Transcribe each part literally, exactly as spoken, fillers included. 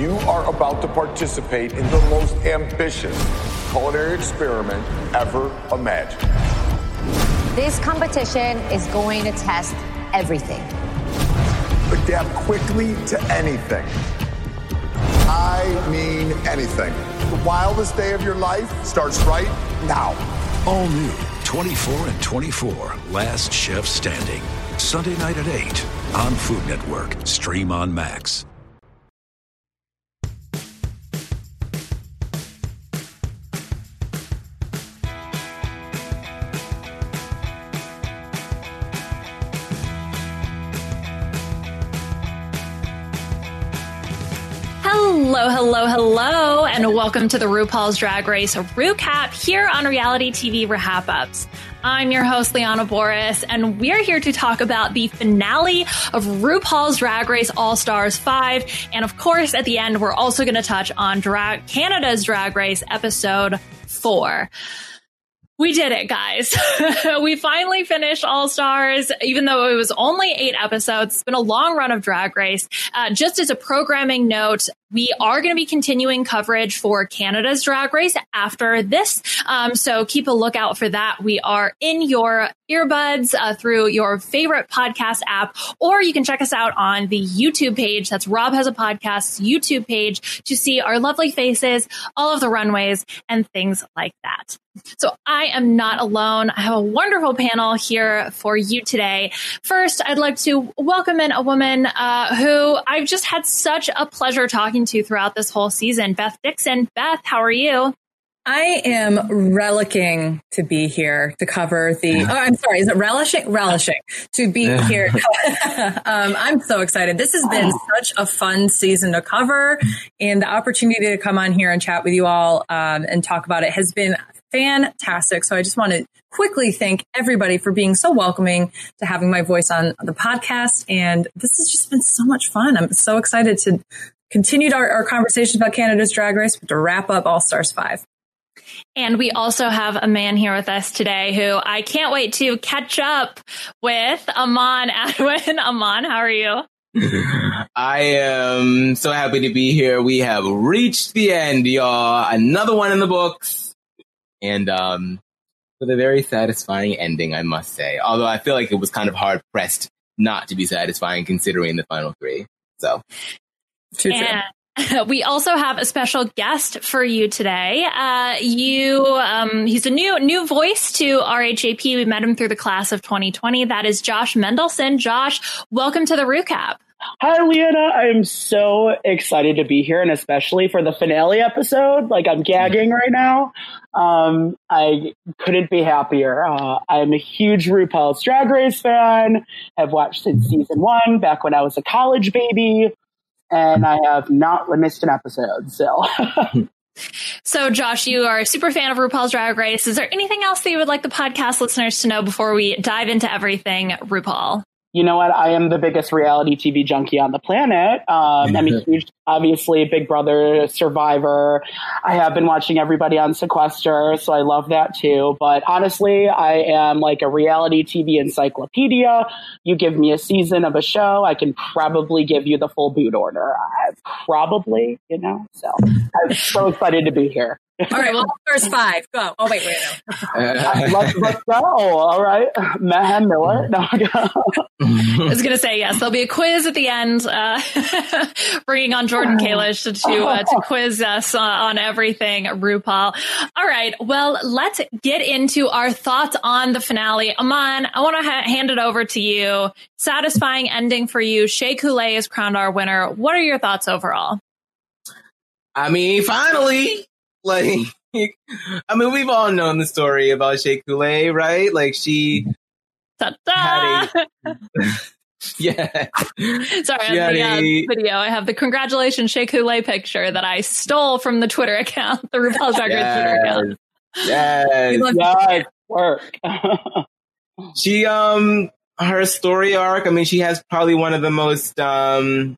You are about to participate in the most ambitious culinary experiment ever imagined. This competition is going to test everything. Adapt quickly to anything. I mean anything. The wildest day of your life starts right now. All new twenty-four and twenty-four, Last Chef Standing. Sunday night at eight on Food Network. Stream on Max. Hello, hello, hello, and welcome to the RuPaul's Drag Race Recap here on Reality T V Rehap Ups. I'm your host, Liana Boris, and we're here to talk about the finale of RuPaul's Drag Race All-Stars five. And of course, at the end, we're also going to touch on Drag Canada's Drag Race episode four. We did it, guys. We finally finished All Stars, even though it was only eight episodes. It's been a long run of Drag Race. Uh, just as a programming note, we are going to be continuing coverage for Canada's Drag Race after this. Um, so keep a lookout for that. We are in your earbuds uh, through your favorite podcast app, or you can check us out on the YouTube page. That's Rob Has a Podcast's YouTube page to see our lovely faces, all of the runways, and things like that. So I am not alone. I have a wonderful panel here for you today. First, I'd like to welcome in a woman uh, who I've just had such a pleasure talking to throughout this whole season, Beth Dixon. Beth, how are you? I am relicking to be here to cover the, oh, I'm sorry, is it relishing? Relishing to be here. um, I'm so excited. This has been such a fun season to cover, and the opportunity to come on here and chat with you all um, and talk about it has been fantastic. So I just want to quickly thank everybody for being so welcoming to having my voice on the podcast. And this has just been so much fun. I'm so excited to continue our, our conversations about Canada's Drag Race, but to wrap up All Stars five. And we also have a man here with us today who I can't wait to catch up with, Aman Adwin. Aman, how are you? I am so happy to be here. We have reached the end, y'all. Another one in the books. And um, with a very satisfying ending, I must say. Although I feel like it was kind of hard pressed not to be satisfying considering the final three. So, true, true. And we also have a special guest for you today. Uh, you, um, he's a new new voice to R H A P. We met him through the class of twenty twenty. That is Josh Mendelson. Josh, welcome to the Recap. Hi, Leanna. I am so excited to be here, and especially for the finale episode. Like, I'm gagging right now. Um, I couldn't be happier. Uh, I'm a huge RuPaul's Drag Race fan. I've watched since season one, back when I was a college baby, and I have not missed an episode. So, so Josh, you are a super fan of RuPaul's Drag Race. Is there anything else that you would like the podcast listeners to know before we dive into everything RuPaul? You know what? I am the biggest reality T V junkie on the planet. Um, I'm a huge, obviously, Big Brother, Survivor. I have been watching everybody on Sequester, so I love that too. But honestly, I am like a reality T V encyclopedia. You give me a season of a show, I can probably give you the full boot order. I probably, you know, so I'm so excited to be here. All right, well, first five, go. Oh, wait, wait, no. let's, let's go. All right. Mayhem Miller. No, I was going to say, yes, there'll be a quiz at the end, uh, bringing on Jordan Kalish to, to, uh, to quiz us on, on everything RuPaul. All right, well, let's get into our thoughts on the finale. Aman, I want to ha- hand it over to you. Satisfying ending for you. Shea Coulee is crowned our winner. What are your thoughts overall? I mean, finally... Like, I mean, we've all known the story about Shea Coulee, right? Like, she Ta-da! had a... yeah. Sorry, on the uh, a... video, I have the congratulations Shea Coulee picture that I stole from the Twitter account, the RuPaul's Drag Race yes. Twitter account. Yes. Yes. Work. She, um, her story arc, I mean, she has probably one of the most, um,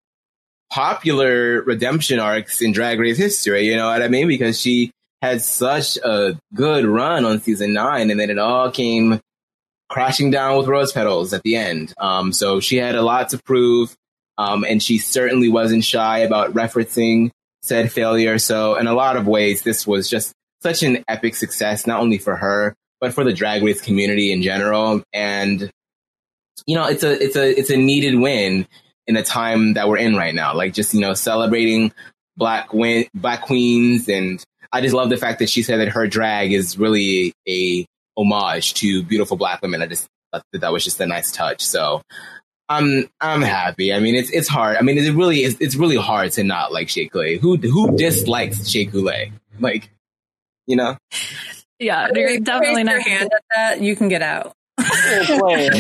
popular redemption arcs in Drag Race history, you know what I mean? Because she had such a good run on season nine, and then it all came crashing down with rose petals at the end. Um, so she had a lot to prove. Um, and she certainly wasn't shy about referencing said failure. So in a lot of ways, this was just such an epic success, not only for her, but for the Drag Race community in general. And, you know, it's a, it's a, it's a needed win in the time that we're in right now. Like, just, you know, celebrating black win, black queens. And I just love the fact that she said that her drag is really a homage to beautiful black women. I just thought that that was just a nice touch. So I'm, I'm happy. I mean, it's, it's hard. I mean, it really is, it's really hard to not like Shea Coulee. Who, who dislikes Shea Coulee? Like, you know? Yeah, you're definitely not. Your hand at that, you can get out. Or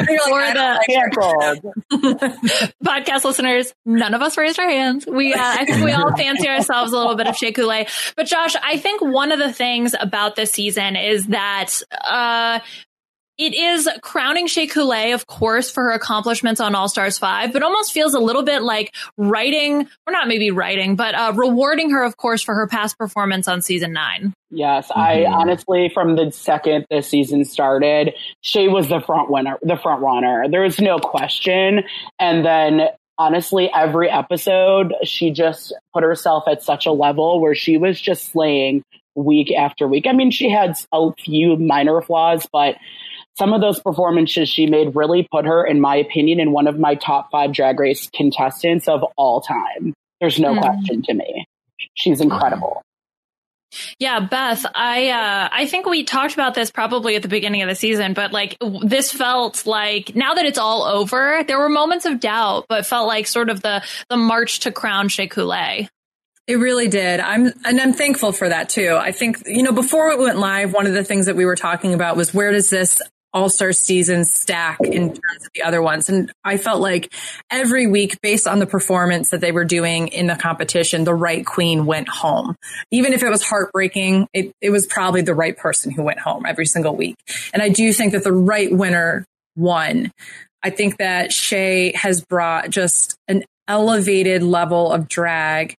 the podcast listeners, none of us raised our hands. We, uh, I think we all fancy ourselves a little bit of Shea Coulee. But Josh, I think one of the things about this season is that uh, it is crowning Shea Coulee, of course, for her accomplishments on All Stars five, but almost feels a little bit like writing, or not maybe writing, but uh, rewarding her, of course, for her past performance on season nine. Yes, mm-hmm. I honestly, from the second this season started, Shea was the front winner, the front runner. There was no question. And then, honestly, every episode, she just put herself at such a level where she was just slaying week after week. I mean, she had a few minor flaws, but some of those performances she made really put her, in my opinion, in one of my top five Drag Race contestants of all time. There's no mm. question to me. She's incredible. Yeah, Beth, I uh, I think we talked about this probably at the beginning of the season, but like this felt like, now that it's all over, there were moments of doubt, but felt like sort of the the march to crown Shea Coulee. It really did. I'm, and I'm thankful for that too. I think, you know, before it went live, one of the things that we were talking about was, where does this All-Star season stack in terms of the other ones? And I felt like every week, based on the performance that they were doing in the competition, the right queen went home. Even if it was heartbreaking, it, it was probably the right person who went home every single week. And I do think that the right winner won. I think that Shea has brought just an elevated level of drag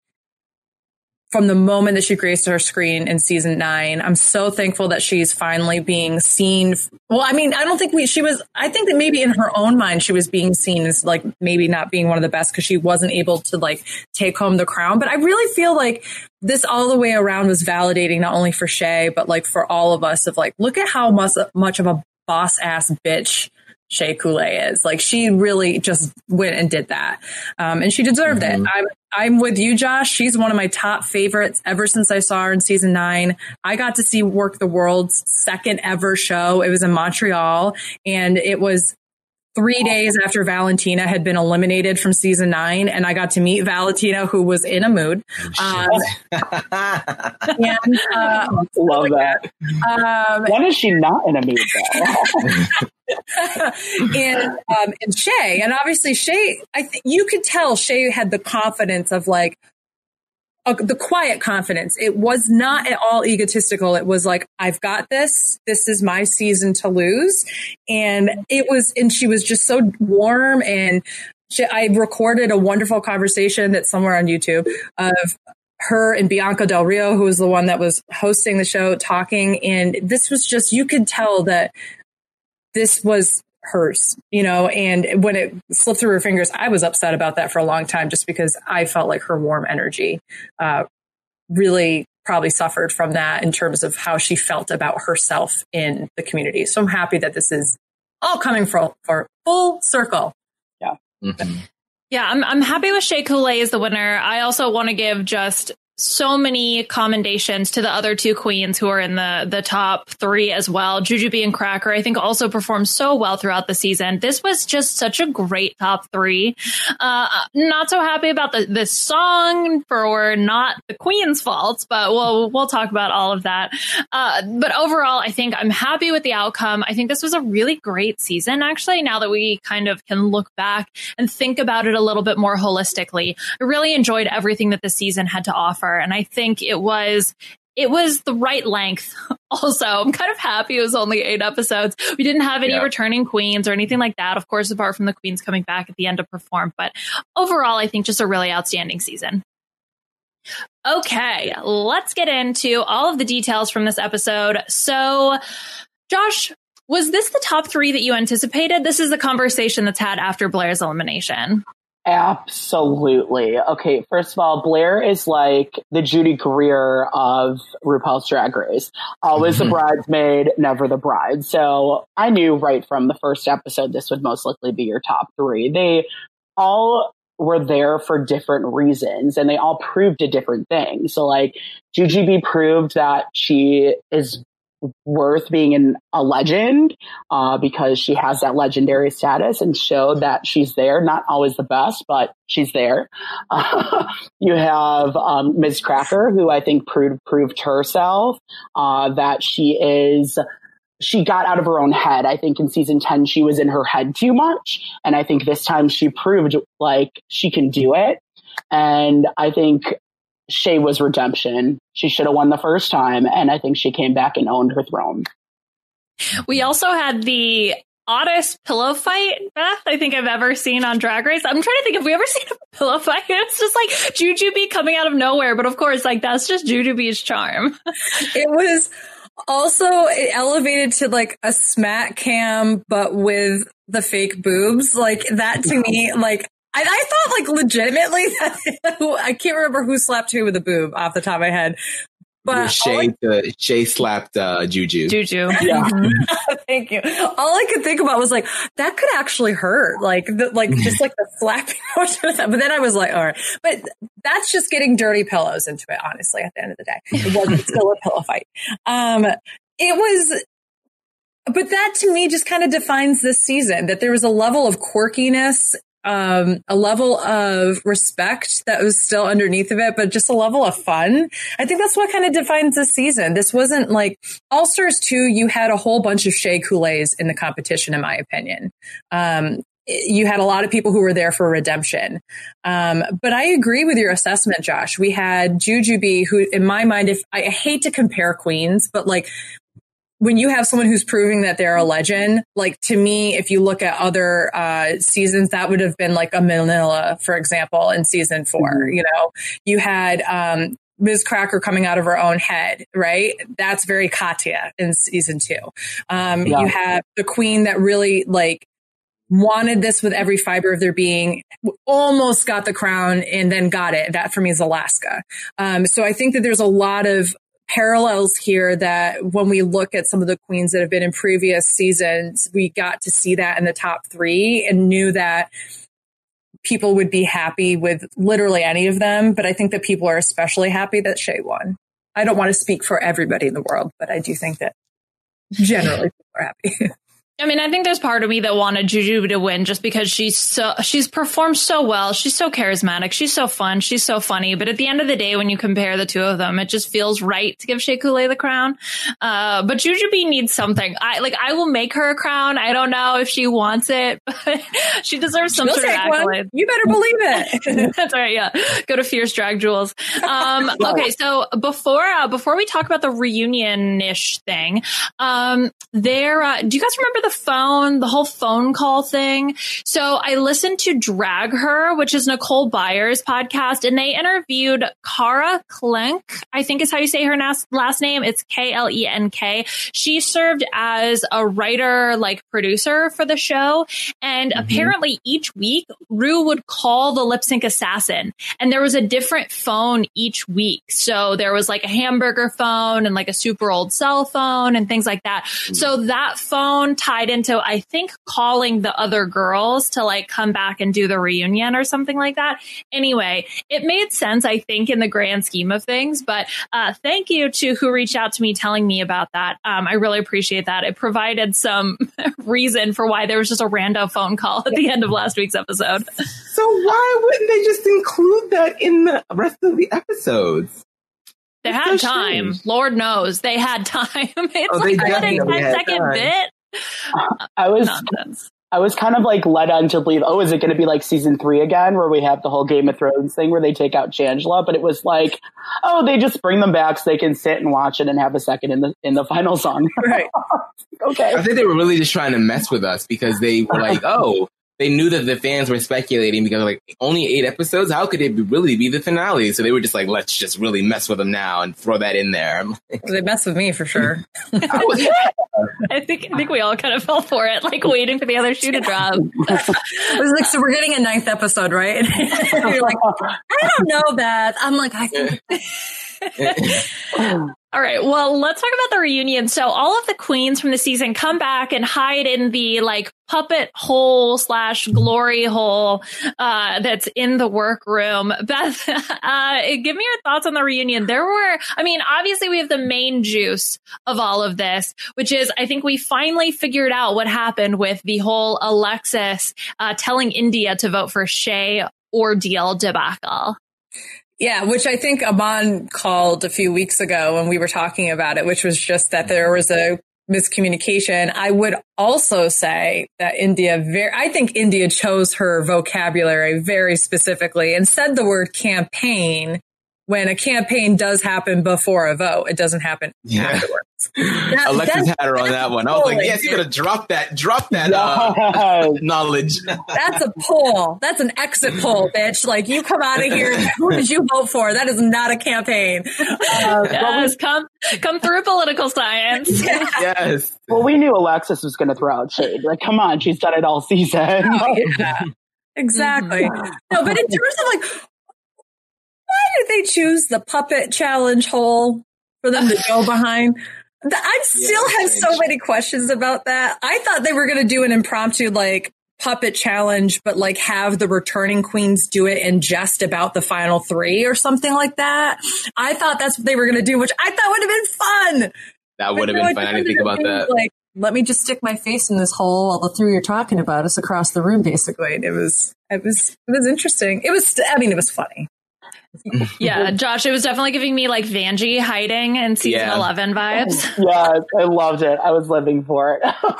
from the moment that she graced her screen in season nine. I'm so thankful that she's finally being seen. Well, I mean, I don't think we, she was, I think that maybe in her own mind, she was being seen as like maybe not being one of the best because she wasn't able to like take home the crown. But I really feel like this all the way around was validating, not only for Shea, but like for all of us, of like, look at how much, much of a boss ass bitch Shea Coulee is. Like, she really just went and did that. Um, and she deserved mm-hmm. it. I'm, I'm with you, Josh. She's one of my top favorites ever since I saw her in season nine. I got to see Work the World's second ever show. It was in Montreal, and it was three days after Valentina had been eliminated from season nine, and I got to meet Valentina, who was in a mood. Um, and, uh, Love that. Um, when is she not in a mood, though? and um, and Shea, and obviously Shea, I think you could tell Shea had the confidence of like, Uh, the quiet confidence. It was not at all egotistical. It was like, I've got this. This is my season to lose. And it was, and she was just so warm. And she, I recorded a wonderful conversation that's somewhere on YouTube of her and Bianca Del Rio, who was the one that was hosting the show, talking. And this was just, you could tell that this was hers, you know, and when it slipped through her fingers, I was upset about that for a long time, just because I felt like her warm energy uh, really probably suffered from that in terms of how she felt about herself in the community. So I'm happy that this is all coming for, for full circle. Yeah. Mm-hmm. Yeah, I'm I'm happy with Shea Coulee as the winner. I also want to give just so many commendations to the other two queens who are in the the top three as well. Jujubee and Cracker, I think, also performed so well throughout the season. This was just such a great top three. Uh, not so happy about the this song, for not the queen's faults, but we'll we'll talk about all of that. Uh, but overall, I think I'm happy with the outcome. I think this was a really great season, actually, now that we kind of can look back and think about it a little bit more holistically. I really enjoyed everything that the season had to offer. And I think it was it was the right length. Also, I'm kind of happy it was only eight episodes. We didn't have any yeah. returning queens or anything like that, of course, apart from the queens coming back at the end to perform. But overall, I think just a really outstanding season. Okay, let's get into all of the details from this episode. So, Josh, was this the top three that you anticipated? This is the conversation that's had after Blair's elimination. Absolutely. Okay, first of all, Blair is like the Judy Greer of RuPaul's Drag Race. Always the bridesmaid, never the bride. So I knew right from the first episode this would most likely be your top three. They all were there for different reasons, and they all proved a different thing. So like Jujubee proved that she is worth being in a legend uh, because she has that legendary status, and showed that she's there. Not always the best, but she's there. Uh, you have um, Miz Cracker, who I think proved proved herself uh, that she is. She got out of her own head. I think in season ten, she was in her head too much. And I think this time she proved like she can do it. And I think Shea was redemption. She should have won the first time. And I think she came back and owned her throne. We also had the oddest pillow fight, Beth, I think I've ever seen on Drag Race. I'm trying to think if we ever seen a pillow fight. It's just like Jujubee coming out of nowhere. But of course, like that's just Jujubee's charm. It was also it elevated to like a smack cam, but with the fake boobs. Like that to me, like I, I thought like legitimately that I can't remember who slapped who with a boob off the top of my head. But Shea, I, uh, Shea slapped uh, Juju. Juju. Yeah. Thank you. All I could think about was like, that could actually hurt. Like, the, like just like the slapping motion of that. But then I was like, all right. But that's just getting dirty pillows into it, honestly, at the end of the day. It wasn't still a pillow fight. Um, it was, but that to me just kind of defines this season, that there was a level of quirkiness, Um, a level of respect that was still underneath of it, but just a level of fun. I think that's what kind of defines this season. This wasn't like All Stars two. You had a whole bunch of Shea Couleés in the competition, in my opinion. Um, you had a lot of people who were there for redemption. Um, but I agree with your assessment, Josh. We had Jujubee, who in my mind, if I hate to compare queens, but like, when you have someone who's proving that they're a legend, like to me, if you look at other uh, seasons, that would have been like a Manila, for example, in season four. Mm-hmm. You know, you had um, Miz Cracker coming out of her own head, right? That's very Katya in season two. Um, yeah. You have the queen that really like wanted this with every fiber of their being, almost got the crown and then got it. That for me is Alaska. Um, so I think that there's a lot of parallels here that when we look at some of the queens that have been in previous seasons, we got to see that in the top three and knew that people would be happy with literally any of them. But I think that people are especially happy that Shea won. I don't want to speak for everybody in the world, but I do think that generally people are happy. I mean, I think there's part of me that wanted Jujubee to win just because she's so she's performed so well. She's so charismatic. She's so fun. She's so funny. But at the end of the day, when you compare the two of them, it just feels right to give Shea Couleé the crown. Uh, but Jujubee needs something. I like. I will make her a crown. I don't know if she wants it, but she deserves some She'll sort of accolade. You better believe it. That's right. Yeah, go to Fierce Drag Jewels. Um, okay, so before uh, before we talk about the reunion-ish thing, um, there. Uh, do you guys remember the phone, the whole phone call thing? So I listened to Drag Her, which is Nicole Byers' podcast, and they interviewed Cara Klenk, I think is how you say her nas- last name. It's K L E N K. She served as a writer, like producer for the show. And mm-hmm. apparently each week, Ru would call the lip sync assassin. And there was a different phone each week. So there was like a hamburger phone and like a super old cell phone and things like that. Mm-hmm. So that phone tied into, I think, calling the other girls to like come back and do the reunion or something like that. Anyway, it made sense, I think, in the grand scheme of things. But uh, thank you to who reached out to me telling me about that. Um, I really appreciate that. It provided some reason for why there was just a random phone call at the end of last week's episode. So why wouldn't they just include that in the rest of the episodes? They That's had so time. Strange. Lord knows they had time. It's oh, like a ten second time. bit. I was Nonsense. I was kind of like led on to believe, oh, is it going to be like season three again, where we have the whole Game of Thrones thing where they take out Shangela? But it was like, oh, they just bring them back so they can sit and watch it and have a second in the in the final song. Right. Okay. I think they were really just trying to mess with us because they were like, oh, they knew that the fans were speculating because like only eight episodes. How could it be, really be the finale? So they were just like, let's just really mess with them now and throw that in there. They mess with me for sure. I was, I think I think we all kind of fell for it, like waiting for the other shoe to drop. I was like, so we're getting a ninth episode, right? You're like, I don't know, Beth. I'm like, I think. All right. Well, let's talk about the reunion. So all of the queens from the season come back and hide in the like puppet hole slash glory hole uh, that's in the workroom. Beth, uh, give me your thoughts on the reunion. There were, I mean, obviously we have the main juice of all of this, which is I think we finally figured out what happened with the whole Alexis uh, telling India to vote for Shea ordeal debacle. Yeah, which I think Aman called a few weeks ago when we were talking about it, which was just that there was a miscommunication. I would also say that India, very, I think India chose her vocabulary very specifically and said the word campaign when a campaign does happen before a vote. It doesn't happen yeah. afterwards. That, Alexis had her on that one. I was like, yes, you're going to drop that, drop that uh, knowledge. That's a poll. That's an exit poll, bitch. Like, you come out of here. Who did you vote for? That is not a campaign. Uh, yes, come, come through political science. Yeah. Yes. Well, we knew Alexis was going to throw out shade. Like, come on, she's done it all season. Oh, yeah. Exactly. Mm-hmm. No, but in terms of like, why did they choose the puppet challenge hole for them to go behind? I still yeah, have strange. so many questions about that. I thought they were going to do an impromptu like puppet challenge, but like have the returning queens do it and just about the final three or something like that. I thought that's what they were going to do, which I thought would have been fun. That would have been fun. I didn't think about that. Like, let me just stick my face in this hole while the three are talking about us across the room, basically. And it was, it was, it was interesting. It was, I mean, it was funny. Yeah, Josh, it was definitely giving me like Vanjie hiding in season yeah. eleven vibes. Yeah, I loved it. I was living for it.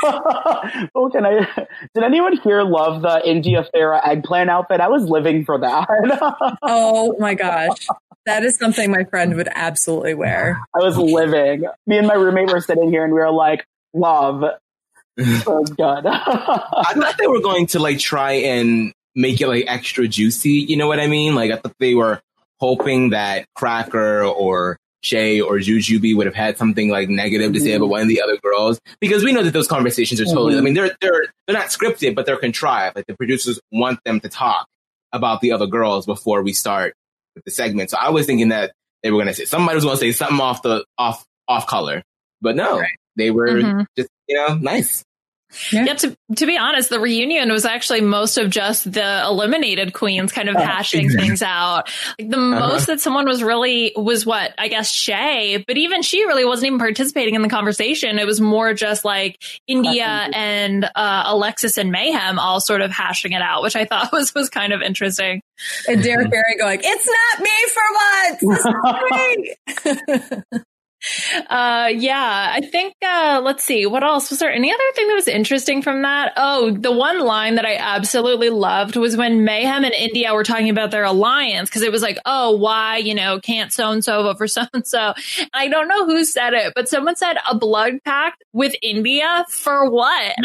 Oh, can I? Did anyone here love the India Farah eggplant outfit? I was living for that. Oh my gosh. That is something my friend would absolutely wear. I was living. Me and my roommate were sitting here and we were like, love. It was good. I thought they were going to like try and make it like extra juicy. You know what I mean? Like I thought they were hoping that Cracker or Shea or Jujubee would have had something like negative to say about one of the other girls, because we know that those conversations are totally, I mean, they're, they're, they're not scripted, but they're contrived. Like the producers want them to talk about the other girls before we start with the segment. So I was thinking that they were going to say, somebody was going to say something off the, off, off color, but no, right. they were mm-hmm. just, you know, nice. Yeah. yeah, to to be honest, the reunion was actually most of just the eliminated queens kind of hashing things out. Like the uh-huh. most that someone was really was what I guess Shea, but even she really wasn't even participating in the conversation. It was more just like India and uh, Alexis and Mayhem all sort of hashing it out, which I thought was was kind of interesting. And Derek Barry going, "It's not me for once." This is great. Uh, yeah, I think, uh, let's see, what else? Was there any other thing that was interesting from that? Oh, the one line that I absolutely loved was when Mayhem and India were talking about their alliance, because it was like, oh, why, you know, can't so-and-so vote for so-and-so? And I don't know who said it, but someone said a blood pact with India for what?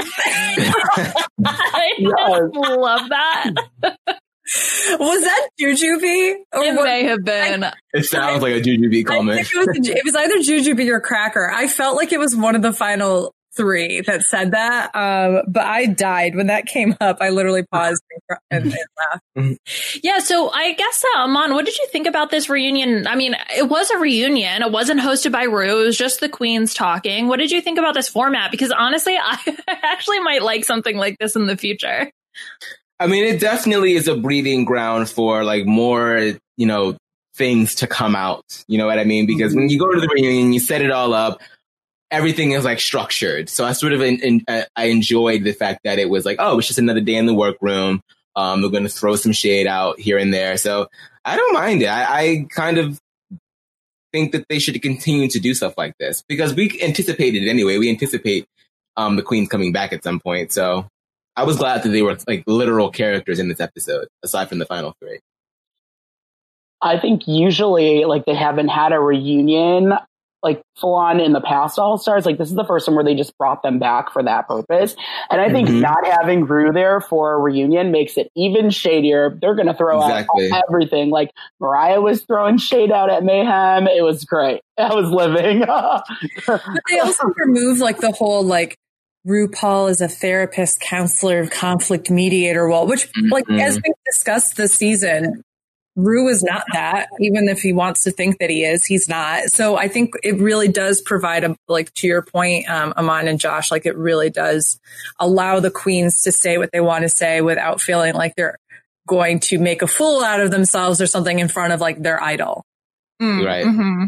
I just love that. Was that Jujubee? Or it what? may have been. I, it sounds like a Jujubee comment. I think it, was, it was either Jujubee or Cracker. I felt like it was one of the final three that said that. Um, but I died when that came up. I literally paused and, and laughed. Yeah. So I guess, uh, Aman, what did you think about this reunion? I mean, it was a reunion. It wasn't hosted by Ru. It was just the queens talking. What did you think about this format? Because honestly, I actually might like something like this in the future. I mean, it definitely is a breeding ground for like more, you know, things to come out. You know what I mean? Because mm-hmm. when you go to the reunion, you set it all up, everything is like structured. So I sort of, in, in, uh, I enjoyed the fact that it was like, oh, it's just another day in the workroom. Um, we're going to throw some shade out here and there. So I don't mind it. I, I kind of think that they should continue to do stuff like this because we anticipated it anyway. We anticipate um, the queens coming back at some point. So I was glad that they were like literal characters in this episode, aside from the final three. I think usually like they haven't had a reunion like full on in the past All-Stars. Like this is the first one where they just brought them back for that purpose. And I think mm-hmm. not having Rue there for a reunion makes it even shadier. They're going to throw exactly. out everything. Like Mariah was throwing shade out at Mayhem. It was great. I was living. But they also remove like the whole like RuPaul is a therapist, counselor, conflict mediator wall, which mm-hmm. like as we discussed this season, Rue is not that, even if he wants to think that he is, he's not. So I think it really does provide a, like to your point, um, Aman and Josh, like it really does allow the queens to say what they want to say without feeling like they're going to make a fool out of themselves or something in front of like their idol. Mm, right. Mm-hmm.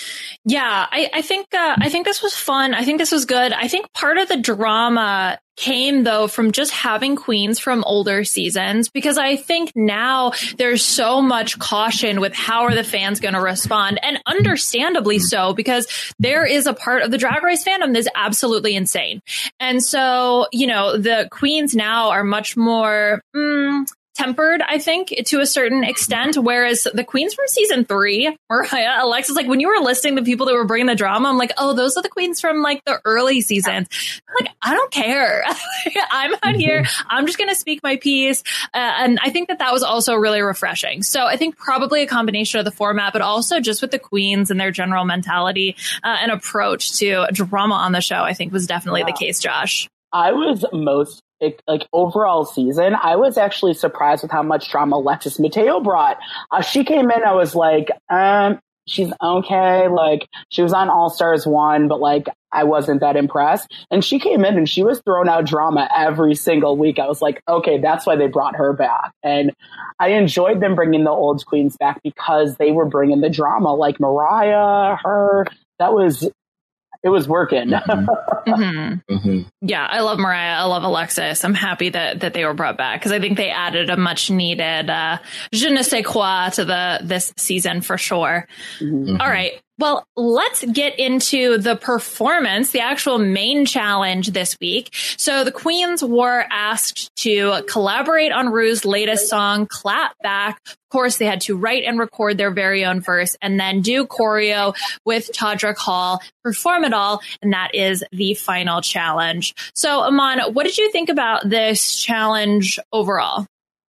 Yeah, I, I think uh, I think this was fun. I think this was good. I think part of the drama came, though, from just having queens from older seasons, because I think now there's so much caution with how are the fans going to respond, and understandably so, because there is a part of the Drag Race fandom that's absolutely insane. And so, you know, the queens now are much more mm, tempered, I think, to a certain extent, whereas the queens from season three, Mariah, Alexis, like when you were listing the people that were bringing the drama, I'm like, oh, those are the queens from like the early seasons. I'm like, I don't care. I'm out here. I'm just going to speak my piece. Uh, and I think that that was also really refreshing. So I think probably a combination of the format, but also just with the queens and their general mentality uh, and approach to drama on the show, I think was definitely yeah. the case, Josh. I was most It, like overall season, I was actually surprised with how much drama Alexis Mateo brought. Uh, she came in, I was like, um, she's okay. Like she was on All Stars one, but like I wasn't that impressed. And she came in and she was throwing out drama every single week. I was like, okay, that's why they brought her back. And I enjoyed them bringing the old queens back because they were bringing the drama, like Mariah, her. That was. It was working. Mm-hmm. Mm-hmm. Mm-hmm. Yeah, I love Mariah. I love Alexis. I'm happy that that they were brought back because I think they added a much needed uh, je ne sais quoi to the this season for sure. Mm-hmm. All right. Well, let's get into the performance, the actual main challenge this week. So the queens were asked to collaborate on Rue's latest song, Clap Back. Of course, they had to write and record their very own verse and then do choreo with Todrick Hall, perform it all. And that is the final challenge. So, Aman, what did you think about this challenge overall?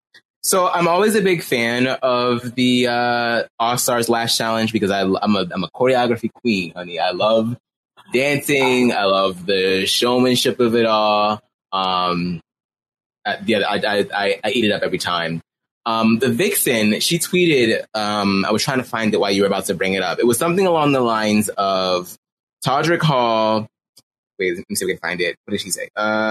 So I'm always a big fan of the uh, All Stars Last Challenge because I, I'm a I'm a choreography queen, honey. I love dancing. I love the showmanship of it all. Um, I, yeah, I, I, I, I eat it up every time. Um, the Vixen, she tweeted. Um, I was trying to find it while you were about to bring it up. It was something along the lines of Todrick Hall. Wait, let me see if I can find it. What did she say?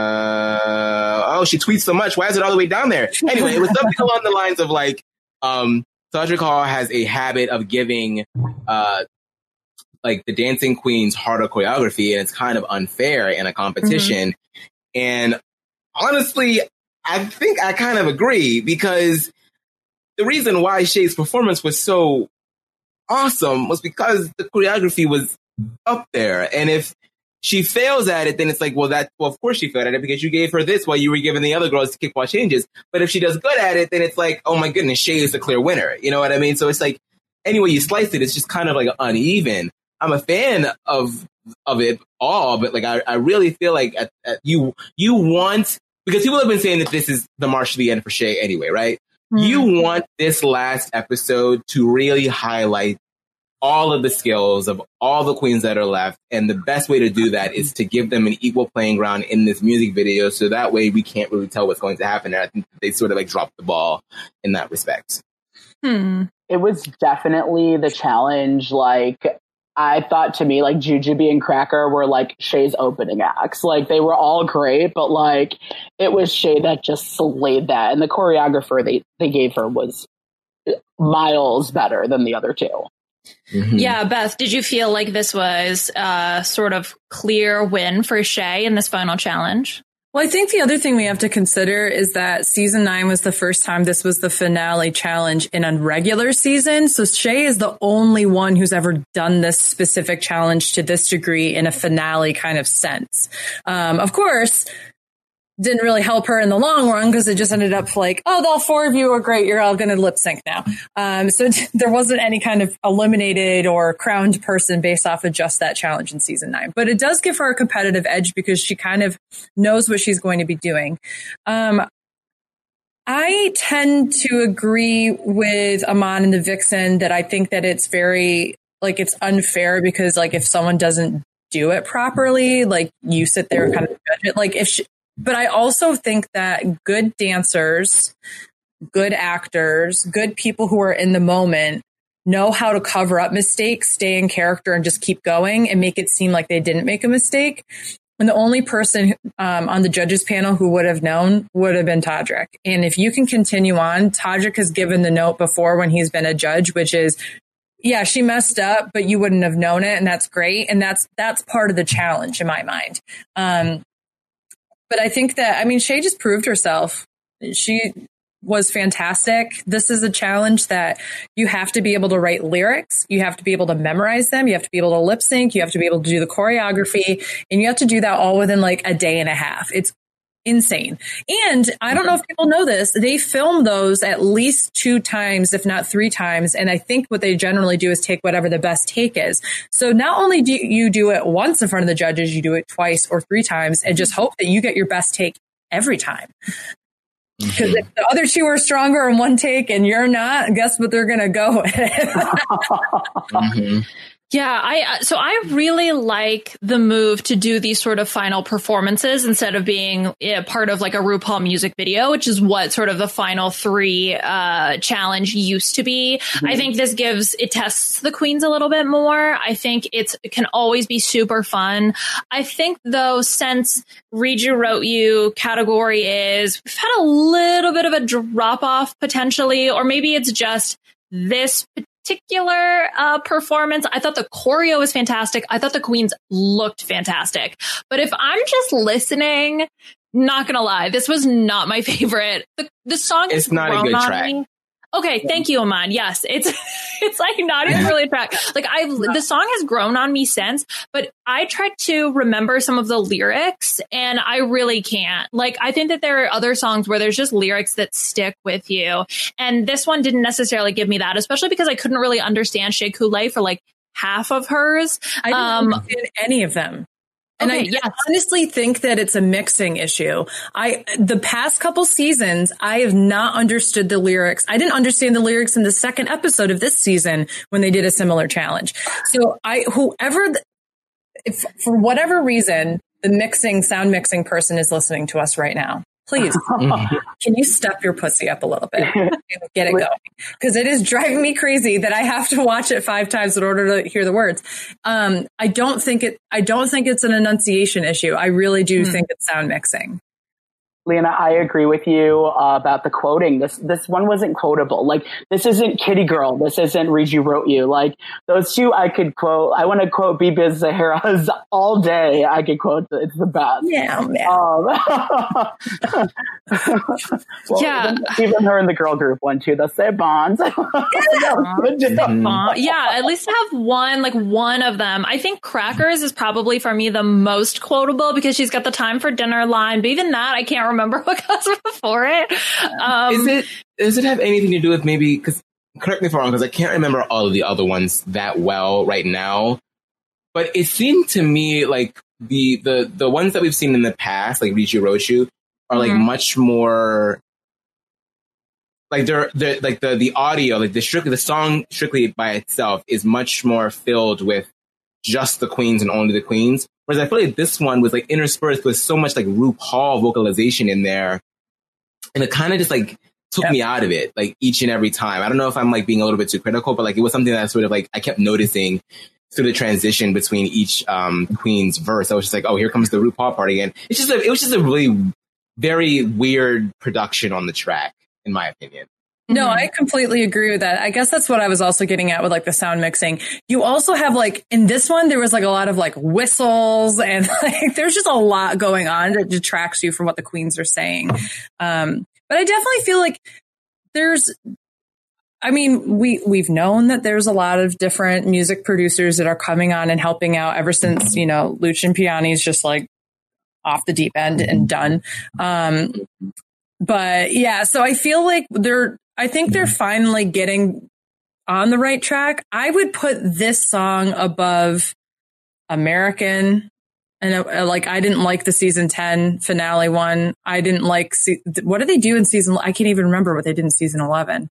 Uh, oh, she tweets so much. Why is it all the way down there? Anyway, it was something along the lines of like, um, Todrick Hall has a habit of giving, uh, like the dancing queens harder choreography, and it's kind of unfair in a competition. Mm-hmm. And honestly, I think I kind of agree because the reason why Shay's performance was so awesome was because the choreography was up there. And if she fails at it, then it's like, well, that, well, of course she failed at it because you gave her this while you were giving the other girls the kickball changes. But if she does good at it, then it's like, oh my goodness, Shay is the clear winner. You know what I mean? So it's like, any way you slice it, it's just kind of like uneven. I'm a fan of, of it all, but like, I, I really feel like at, at you, you want, because people have been saying that this is the march to the end for Shay anyway, right? Mm-hmm. You want this last episode to really highlight all of the skills of all the queens that are left. And the best way to do that is to give them an equal playing ground in this music video. So that way we can't really tell what's going to happen. And I think they sort of like dropped the ball in that respect. Hmm. It was definitely the challenge. Like, I thought to me, like Jujubee and Cracker were like Shay's opening acts. Like they were all great, but like it was Shay that just slayed that. And the choreographer they, they gave her was miles better than the other two. Mm-hmm. Yeah, Beth, did you feel like this was a sort of clear win for Shay in this final challenge? Well, I think the other thing we have to consider is that season nine was the first time this was the finale challenge in a regular season. So Shay is the only one who's ever done this specific challenge to this degree in a finale kind of sense. Um, of course, didn't really help her in the long run because it just ended up like, oh, all four of you are great. You're all going to lip sync now. Um, so there wasn't any kind of eliminated or crowned person based off of just that challenge in season nine. But it does give her a competitive edge because she kind of knows what she's going to be doing. Um, I tend to agree with Aman and the Vixen that I think that it's very, like, it's unfair because, like, if someone doesn't do it properly, like, you sit there and kind of judge it. Like, if she, but I also think that good dancers, good actors, good people who are in the moment know how to cover up mistakes, stay in character, and just keep going and make it seem like they didn't make a mistake. And the only person um, on the judges panel who would have known would have been Todrick. And if you can continue on, Todrick has given the note before when he's been a judge, which is, yeah, she messed up, but you wouldn't have known it. And that's great. And that's that's part of the challenge in my mind. Um, But I think that, I mean, Shea just proved herself. She was fantastic. This is a challenge that you have to be able to write lyrics. You have to be able to memorize them. You have to be able to lip sync. You have to be able to do the choreography. And you have to do that all within like a day and a half. It's insane. And I don't know if people know this, they film those at least two times, if not three times. And I think what they generally do is take whatever the best take is. So not only do you do it once in front of the judges, you do it twice or three times and just hope that you get your best take every time. Because mm-hmm. if the other two are stronger in one take and you're not, guess what they're going to go with? mm-hmm. Yeah, I so I really like the move to do these sort of final performances instead of being a part of like a RuPaul music video, which is what sort of the final three uh, challenge used to be. Mm-hmm. I think this gives, it tests the queens a little bit more. I think it's, it can always be super fun. I think though, since Read You, Wrote You category is, we've had a little bit of a drop off potentially, or maybe it's just this particular uh, performance. I thought the choreo was fantastic. I thought the queens looked fantastic. But if I'm just listening, not gonna lie, this was not my favorite. The, the song it's is not a good track. Me. Okay, yeah. Thank you, Aman. Yes, it's it's like not even really a track. Like I, the song has grown on me since, but I tried to remember some of the lyrics, and I really can't. Like I think that there are other songs where there's just lyrics that stick with you, and this one didn't necessarily give me that, especially because I couldn't really understand Shea Coulee for like half of hers. I didn't um, understand any of them. And okay, I yes. honestly think that it's a mixing issue. I, the past couple seasons, I have not understood the lyrics. I didn't understand the lyrics in the second episode of this season when they did a similar challenge. So I, whoever, the, if for whatever reason, the mixing, sound mixing person is listening to us right now, please, can you step your pussy up a little bit and get it going? Because it is driving me crazy that I have to watch it five times in order to hear the words. Um, I don't think it. I don't think it's an enunciation issue. I really do mm. think it's sound mixing. Leona, I agree with you uh, about the quoting. This this one wasn't quotable. Like, this isn't Kitty Girl. This isn't Read You, Wrote You. Like, those two I could quote. I want to quote Bibi's Zahara's all day. I could quote the, it's the best. Yeah, yeah. Um, well, yeah. Even her in the girl group one, too. The Sebons. Yeah. yeah, at least have one, like one of them. I think Crackers is probably, for me, the most quotable because she's got the time for dinner line. But even that, I can't remember. remember what goes before it. Um, is it, does it have anything to do with maybe, because correct me if I'm wrong, because I can't remember all of the other ones that well right now, but it seemed to me like the, the, the ones that we've seen in the past, like Read You, Wrote You, are like mm-hmm. much more, like they're, they're like the, the audio, like the strictly, the song strictly by itself is much more filled with just the queens and only the queens. Whereas I feel like this one was like interspersed with so much like RuPaul vocalization in there. And it kind of just like took yep. me out of it, like each and every time. I don't know if I'm like being a little bit too critical, but like it was something that sort of like I kept noticing through the transition between each um, queen's verse. I was just like, oh, here comes the RuPaul part again. It's just a, it was just a really very weird production on the track, in my opinion. No, I completely agree with that. I guess that's what I was also getting at with like the sound mixing. You also have like in this one, there was like a lot of like whistles and like there's just a lot going on that detracts you from what the queens are saying. Um, but I definitely feel like there's, I mean, we, we've known that there's a lot of different music producers that are coming on and helping out ever since, you know, Lucian Piani's just like off the deep end and done. Um, but yeah, so I feel like they're, I think they're finally getting on the right track. I would put this song above American. And uh, like, I didn't like the season ten finale one. I didn't like, se- what did they do in season? I can't even remember what they did in season eleven.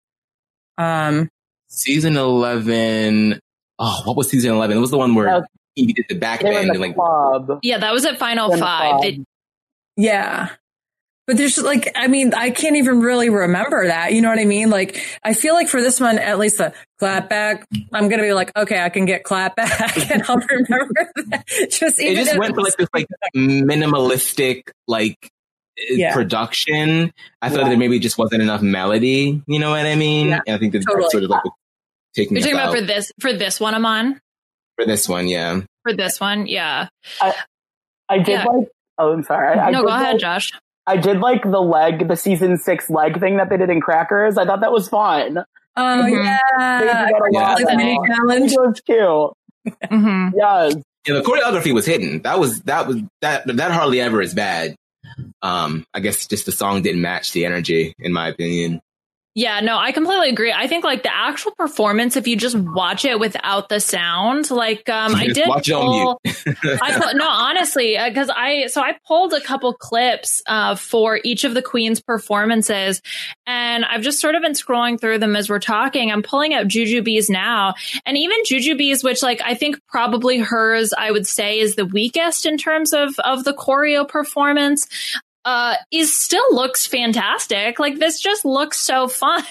Um, season eleven. Oh, what was season eleven? It was the one where was, he did the back bend and like, club. Yeah, that was at Final Five. They, yeah. But there's like, I mean, I can't even really remember that. You know what I mean? Like, I feel like for this one, at least the clap back, I'm going to be like, okay, I can get clap back and I'll remember that. Just it even just went for like this like minimalistic, like yeah. production. I thought yeah. there maybe just wasn't enough melody. You know what I mean? Yeah. And I think that totally. that's sort of like taking You're talking out. about for this, for this one, Aman? For this one, yeah. For this one, yeah. I, I did yeah. like, oh, I'm sorry. I, no, I go ahead, like, Josh. I did like the leg, the season six leg thing that they did in Crackers. I thought that was fun. Oh, mm-hmm. yeah. yeah. The mini challenge. It was cute. Mm-hmm. Yes. Yeah, the choreography was hidden. That was, that was, that, that hardly ever is bad. Um, I guess just the song didn't match the energy, in my opinion. Yeah, no, I completely agree. I think like the actual performance, if you just watch it without the sound, like um, I did watch pull, it on mute. I pull, no, honestly, because uh, I so I pulled a couple clips uh, for each of the Queen's performances, and I've just sort of been scrolling through them as we're talking. I'm pulling up Jujubee's now, and even Jujubee's, which like I think probably hers, I would say, is the weakest in terms of of the choreo performance. Uh, is still looks fantastic. Like this just looks so fun.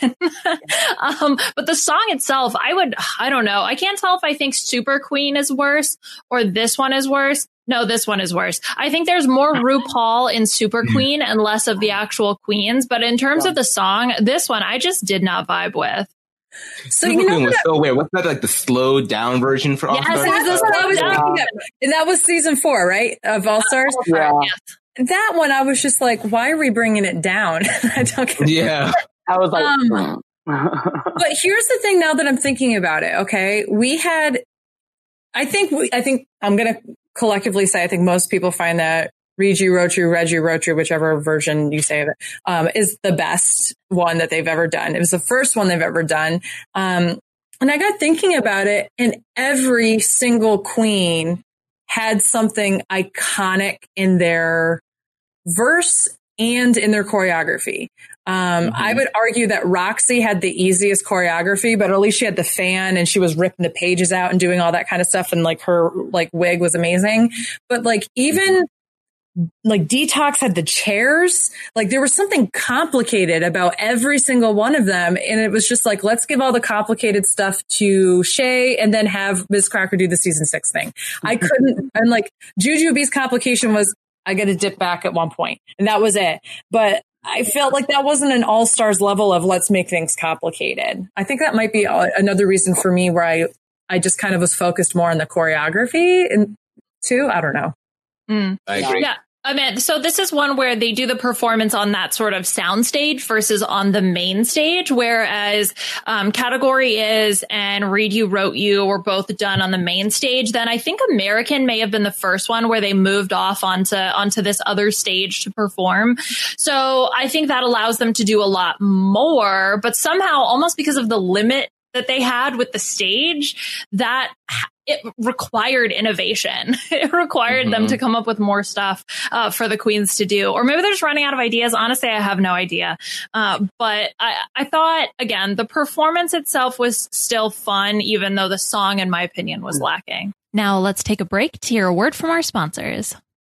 um, but the song itself, I would, I don't know. I can't tell if I think Super Queen is worse or this one is worse. No, this one is worse. I think there's more RuPaul in Super Queen and less of the actual queens. But in terms of the song, this one I just did not vibe with. So Super you know Queen was that, so weird. Wasn't that like the slowed down version for All Yes, Stars? That's what I was thinking of. And that was season four, right? Of All Stars? Yeah. Yes. That one, I was just like, why are we bringing it down? I don't get Yeah. I was like, um, but here's the thing now that I'm thinking about it. Okay. We had, I think, we, I think I'm going to collectively say, I think most people find that Regi Rotu, Regi Rotu, whichever version you say of it, um, is the best one that they've ever done. It was the first one they've ever done. Um, and I got thinking about it, and every single queen had something iconic in their verse and in their choreography. Um, mm-hmm. I would argue that Roxy had the easiest choreography, but at least she had the fan and she was ripping the pages out and doing all that kind of stuff. And like her like wig was amazing. But like even like Detox had the chairs, like there was something complicated about every single one of them. And it was just like, let's give all the complicated stuff to Shea and then have Miz Cracker do the season six thing. I couldn't, and like Jujubee's complication was, I got to dip back at one point and that was it. But I felt like that wasn't an All Stars level of let's make things complicated. I think that might be another reason for me where I, I just kind of was focused more on the choreography and too. I don't know. Mm. I agree. Yeah. I mean, so this is one where they do the performance on that sort of sound stage versus on the main stage, whereas um, Category Is and Read You, Wrote You were both done on the main stage. Then I think American may have been the first one where they moved off onto onto this other stage to perform. So I think that allows them to do a lot more, but somehow almost because of the limit that they had with the stage, that it required innovation. It required mm-hmm. them to come up with more stuff uh, for the queens to do. Or maybe they're just running out of ideas. Honestly, I have no idea. Uh, but I, I thought, again, the performance itself was still fun, even though the song, in my opinion, was lacking. Now let's take a break to hear a word from our sponsors.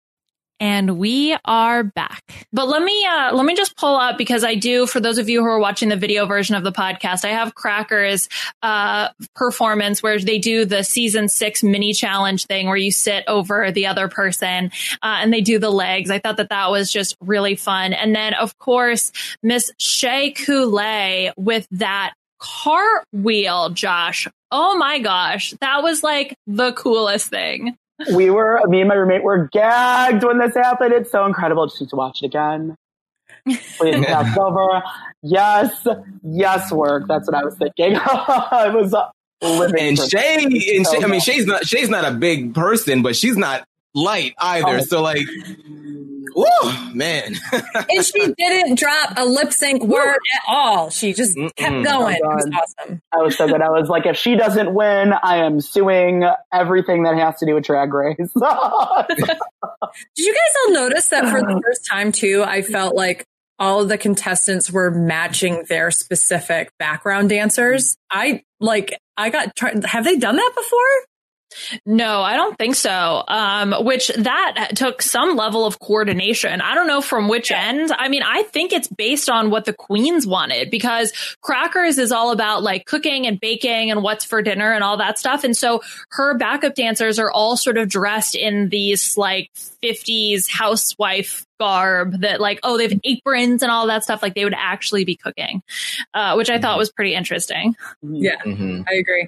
And we are back. But let me uh, let me just pull up, because I do, for those of you who are watching the video version of the podcast, I have Cracker's uh, performance where they do the season six mini challenge thing where you sit over the other person uh, and they do the legs. I thought that that was just really fun. And then, of course, Miss Shea Coulee with that cartwheel, Josh. Oh my gosh. That was like the coolest thing. We were, me and my roommate were gagged when this happened. It's so incredible. Just need to watch it again. Please pass over. Yes, yes, work. That's what I was thinking. It was uh, living. And Shea, and so Shea I mean, much. Shea's not, Shea's not a big person, but she's not light either. Oh. So like, Oh man. And she didn't drop a lip sync word at all. She just Mm-mm. kept going. Oh, it was awesome. I was so good. I was like, if she doesn't win, I am suing everything that has to do with Drag Race. Did you guys all notice that for the first time too, I felt like all of the contestants were matching their specific background dancers? I like, I got, have they done that before? No, I don't think so. Um, which that took some level of coordination. I don't know from which end. I mean, I think it's based on what the queens wanted, because Crackers is all about like cooking and baking and what's for dinner and all that stuff. And so her backup dancers are all sort of dressed in these like fifties housewife garb that like, oh, they have aprons and all that stuff. Like they would actually be cooking, uh, which I thought was pretty interesting. Yeah, Mm-hmm. I agree.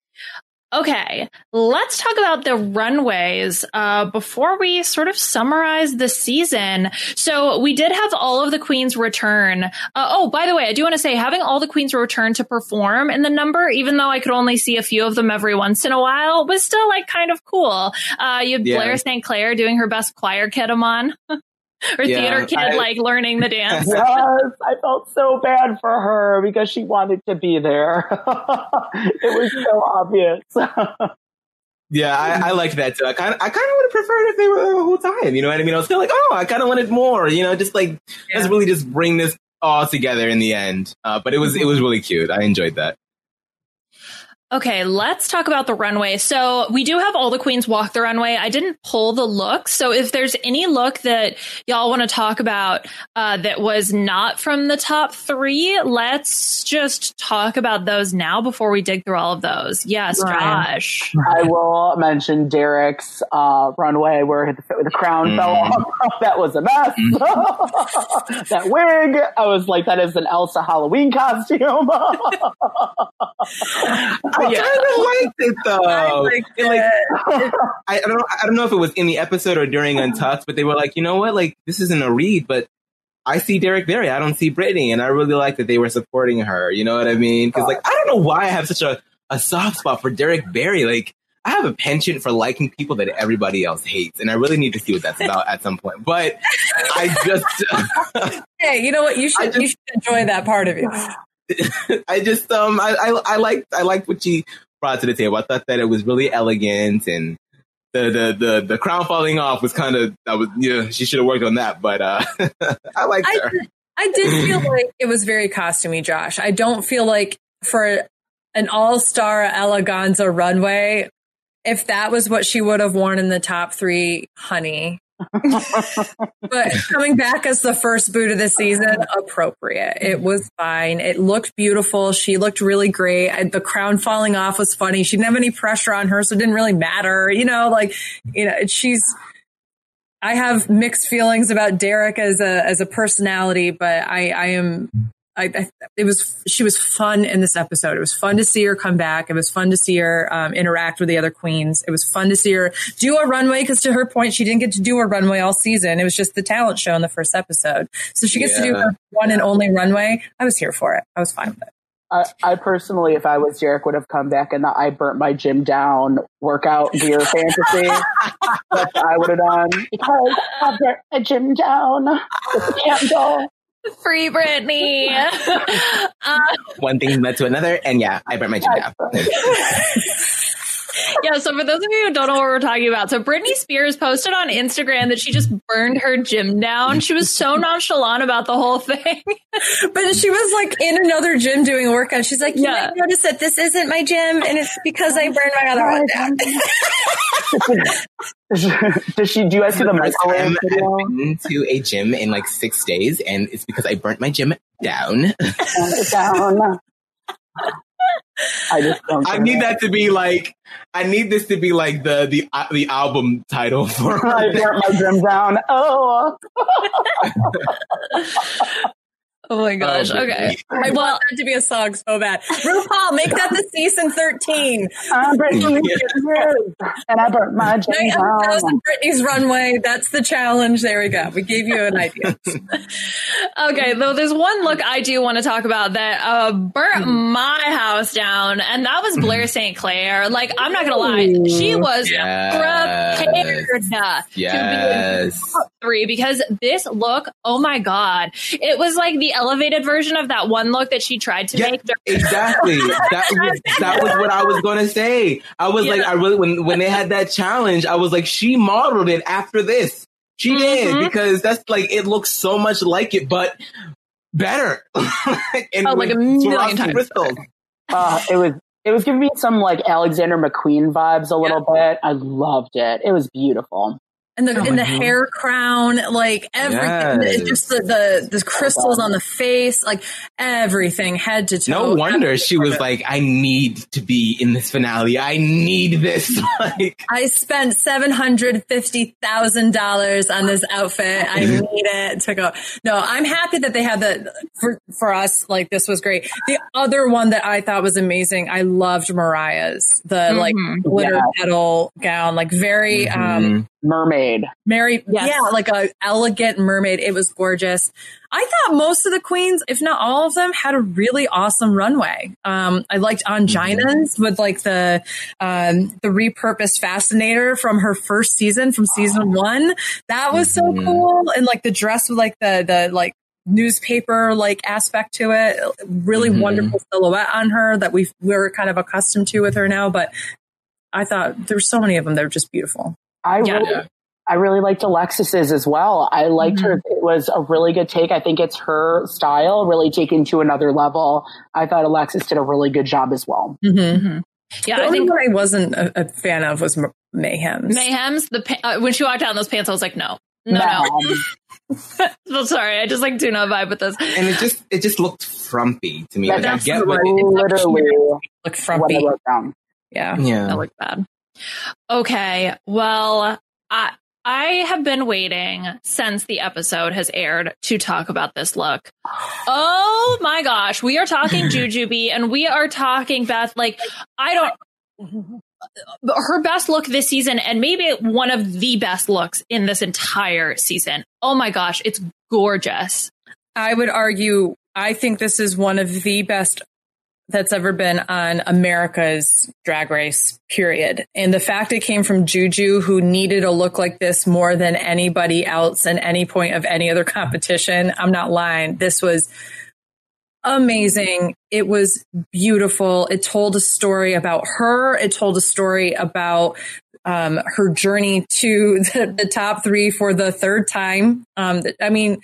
Okay, let's talk about the runways uh, before we sort of summarize the season. So we did have all of the queens return. Uh, oh, by the way, I do want to say having all the queens return to perform in the number, even though I could only see a few of them every once in a while, was still like kind of cool. Uh, you had Yeah. Blair Saint Clair doing her best choir kid on. Or Yeah, theater kid, I- like learning the dance. Yes, I felt so bad for her because she wanted to be there. It was so obvious. Yeah, I, I liked that too. I kind of, I kind of would have preferred if they were there the whole time. You know what I mean? I was feeling like, oh, I kind of wanted more. You know, just like let's really just bring this all together in the end. Uh, but it was, it was really cute. I enjoyed that. Okay, let's talk about the runway. So we do have all the queens walk the runway. I didn't pull the looks. So if there's any look that y'all want to talk about uh, that was not from the top three, let's just talk about those now before we dig through all of those. Yes, Josh. I will mention Derek's uh, runway where the, the crown Mm. fell off. That was a mess. Mm. That wig, I was like, that is an Elsa Halloween costume. I Yeah. kind of liked it though. I liked It, like, it. I, I don't know. I don't know if it was in the episode or during Untucked, but they were like, you know what? Like, this isn't a read, but I see Derek Barry. I don't see Brittany, and I really like that they were supporting her. You know what I mean? Because like, I don't know why I have such a, a soft spot for Derek Barry. Like, I have a penchant for liking people that everybody else hates, and I really need to see what that's about at some point. But I just, Hey, you know what? You should just- you should enjoy that part of you. I just, um, I, I, I liked, I liked what she brought to the table. I thought that it was really elegant, and the, the, the, the crown falling off was kind of, that was, yeah, she should have worked on that, but, uh, I liked I her. did, I did feel like it was very costumey, Josh. I don't feel like for an all-star eleganza runway, if that was what she would have worn in the top three, honey. But coming back as the first boot of the season, appropriate. It was fine. It looked beautiful. She looked really great. I, the crown falling off was funny. She didn't have any pressure on her, so it didn't really matter. You know, like, you know, she's, I have mixed feelings about Derek as a, as a personality, but I, I am, I, I, it was, she was fun in this episode. It was fun to see her come back. It was fun to see her um, interact with the other queens. It was fun to see her do a runway, because to her point, she didn't get to do a runway all season. It was just the talent show in the first episode. So she gets Yeah. to do her one and only runway. I was here for it. I was fine with it. I, I personally, if I was Derek, would have come back in the I burnt my gym down workout gear fantasy. That's what I would have done. Because I burnt my gym down with a candle. Free Britney. uh, One thing led to another, and yeah, I burnt my gym down. yeah, so for those of you who don't know what we're talking about, so Britney Spears posted on Instagram that she just burned her gym down. She was so nonchalant about the whole thing. But she was like in another gym doing a workout. She's like, you Yeah. might notice that this isn't my gym, and it's because I burned my other one down. Does she, do you guys see the First time microwave video? I've been to a gym in like six days, and it's because I burnt my gym down. Down. I just don't I get need it. that to be like, I need this to be like the the uh, the album title for I burnt my gym down. Oh. Oh my gosh. Oh, Okay. I want that to be a song so bad. RuPaul, make that the season thirteen. I'm Britney Spears, and I burnt my gym Nine down. thousand Britney's runway. That's the challenge. There we go. We gave you an idea. Okay, though there's one look I do want to talk about that uh, burnt my house down, and that was Blair Saint Clair. Like, I'm not gonna lie, she was Yes. prepared Yes. to be three because this look, oh my God, it was like the elevated version of that one look that she tried to yeah, make. Exactly. That was, that was what I was going to say. I was yeah. like, I really, when, when they had that challenge, I was like, she modeled it after this. She mm-hmm. did, because that's like, it looks so much like it, but better. and oh, like a million times. Crystals. Uh, it was, it was giving me some like Alexander McQueen vibes a little yeah. bit. I loved it. It was beautiful. And the, oh and the hair crown, like everything, yes. just the, the, the crystals on the face, like everything, head to toe. No wonder she was like, I need to be in this finale. I need this. Like, I spent seven hundred fifty thousand dollars on this outfit. I need it to go. No, I'm happy that they had that for, for us. Like, this was great. The other one that I thought was amazing, I loved Mariah's, the mm-hmm. like glitter yeah. petal gown, like very, mm-hmm. um, mermaid. Mary, yes. yeah, like a elegant mermaid. It was gorgeous. I thought most of the queens, if not all of them, had a really awesome runway. Um, I liked Angina's with like the um, the repurposed fascinator from her first season, from season one. That was so mm-hmm. cool, and like the dress with like the the like newspaper like aspect to it. Really mm-hmm. wonderful silhouette on her that we we're kind of accustomed to with her now. But I thought there were so many of them that were just beautiful. I yeah. really, I really liked Alexis's as well. I liked mm-hmm. her. It was a really good take. I think it's her style really taken to another level. I thought Alexis did a really good job as well. Mm-hmm. Yeah, the I think what I wasn't a, a fan of was Mayhem's. Mayhem's the uh, when she walked out in those pants, I was like, no, no, no. Well, sorry, I just like do not vibe with this. And it just it just looked frumpy to me. Yeah, like, I get what it literally looked frumpy. Yeah, yeah, that looked bad. Okay, well, I I have been waiting since the episode has aired to talk about this look. Oh my gosh, we are talking Jujubee and we are talking Beth. Like, I don't, her best look this season and maybe one of the best looks in this entire season. Oh my gosh, it's gorgeous. I would argue, I think this is one of the best that's ever been on America's Drag Race, period. And the fact it came from Juju, who needed a look like this more than anybody else at any point of any other competition. I'm not lying. This was amazing. It was beautiful. It told a story about her. It told a story about um, her journey to the, the top three for the third time. Um, I mean,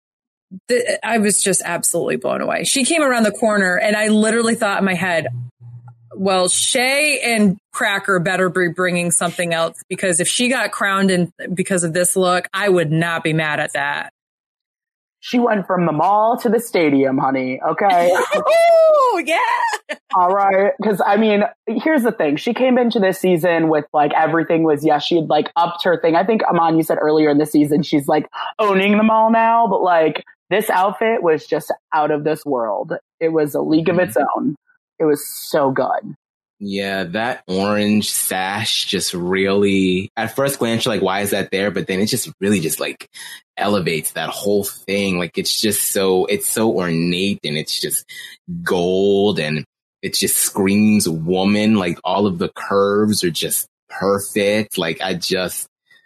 The, I was just absolutely blown away. She came around the corner and I literally thought in my head, well, Shay and Cracker better be bringing something else, because if she got crowned in because of this look, I would not be mad at that. She went from the mall to the stadium, honey. Okay. Oh, yeah. All right. Because, I mean, here's the thing. She came into this season with, like, everything was, yes, she had, like, upped her thing. I think, Aman, you said earlier in the season, she's, like, owning the mall now. But, like, this outfit was just out of this world. It was a league of its own. It was so good. Yeah, that orange sash just really, at first glance, you're like, why is that there? But then it just really just like elevates that whole thing. Like, it's just so, it's so ornate and it's just gold and it just screams woman. Like, all of the curves are just perfect. Like, I just,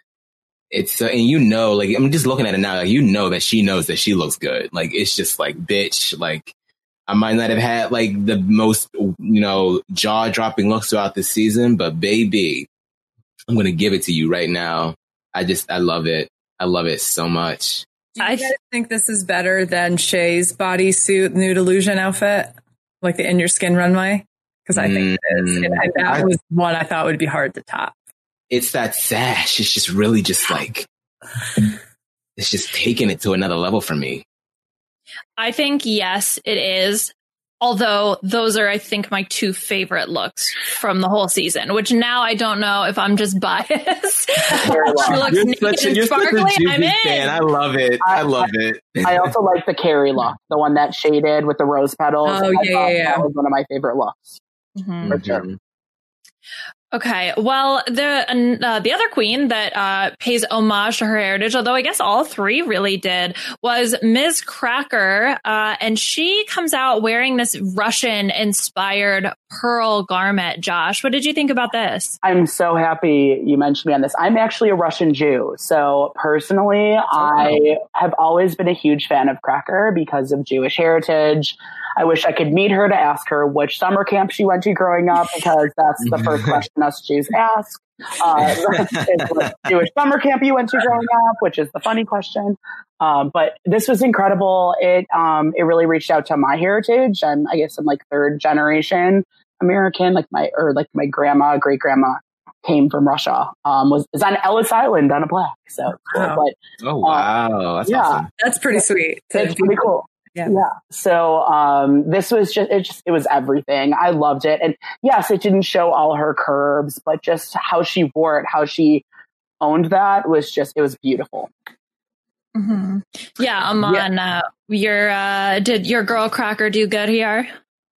it's, uh, and you know, like, I'm just looking at it now, like, you know that she knows that she looks good. Like, it's just like, bitch, like, I might not have had like the most, you know, jaw dropping looks throughout the season, but baby, I'm going to give it to you right now. I just, I love it. I love it so much. Do you guys think this is better than Shay's bodysuit nude illusion outfit? Like the In Your Skin runway? Because I think mm-hmm. it is. And I, that I, was one I thought would be hard to top. It's that sash. It's just really just like, it's just taking it to another level for me. I think, yes, it is. Although those are, I think, my two favorite looks from the whole season, which now I don't know if I'm just biased. She looks you're naked such, and you're sparkly. such a I'm in. Fan. I love it. I, I love it. I also like the Carrie look, the one that shaded with the rose petals. Oh, I yeah, yeah, yeah. That was one of my favorite looks. Mm-hmm. For sure. Okay, well, the uh, the other queen that uh, pays homage to her heritage, although I guess all three really did, was Miz Cracker, uh, and she comes out wearing this Russian-inspired pearl garment. Josh, what did you think about this? I'm so happy you mentioned me on this. I'm actually a Russian Jew, so personally, I have always been a huge fan of Cracker because of Jewish heritage. I wish I could meet her to ask her which summer camp she went to growing up, because that's the first question us Jews ask. Uh, is what Jewish summer camp you went to growing up, which is the funny question. Um, but this was incredible. It um, it really reached out to my heritage. I'm, I guess I'm like third generation American, like my or like my grandma, great grandma came from Russia. Um, was is on Ellis Island on a plaque. So, wow. but, oh wow, uh, that's yeah, awesome. That's pretty sweet. It's pretty cool. Yeah. Yeah. So, um, this was just, it just, it was everything. I loved it. And yes, it didn't show all her curves, but just how she wore it, how she owned that was just, it was beautiful. Mm-hmm. Yeah. Aman, yeah. Uh, your, uh, did your girl Cracker do good here?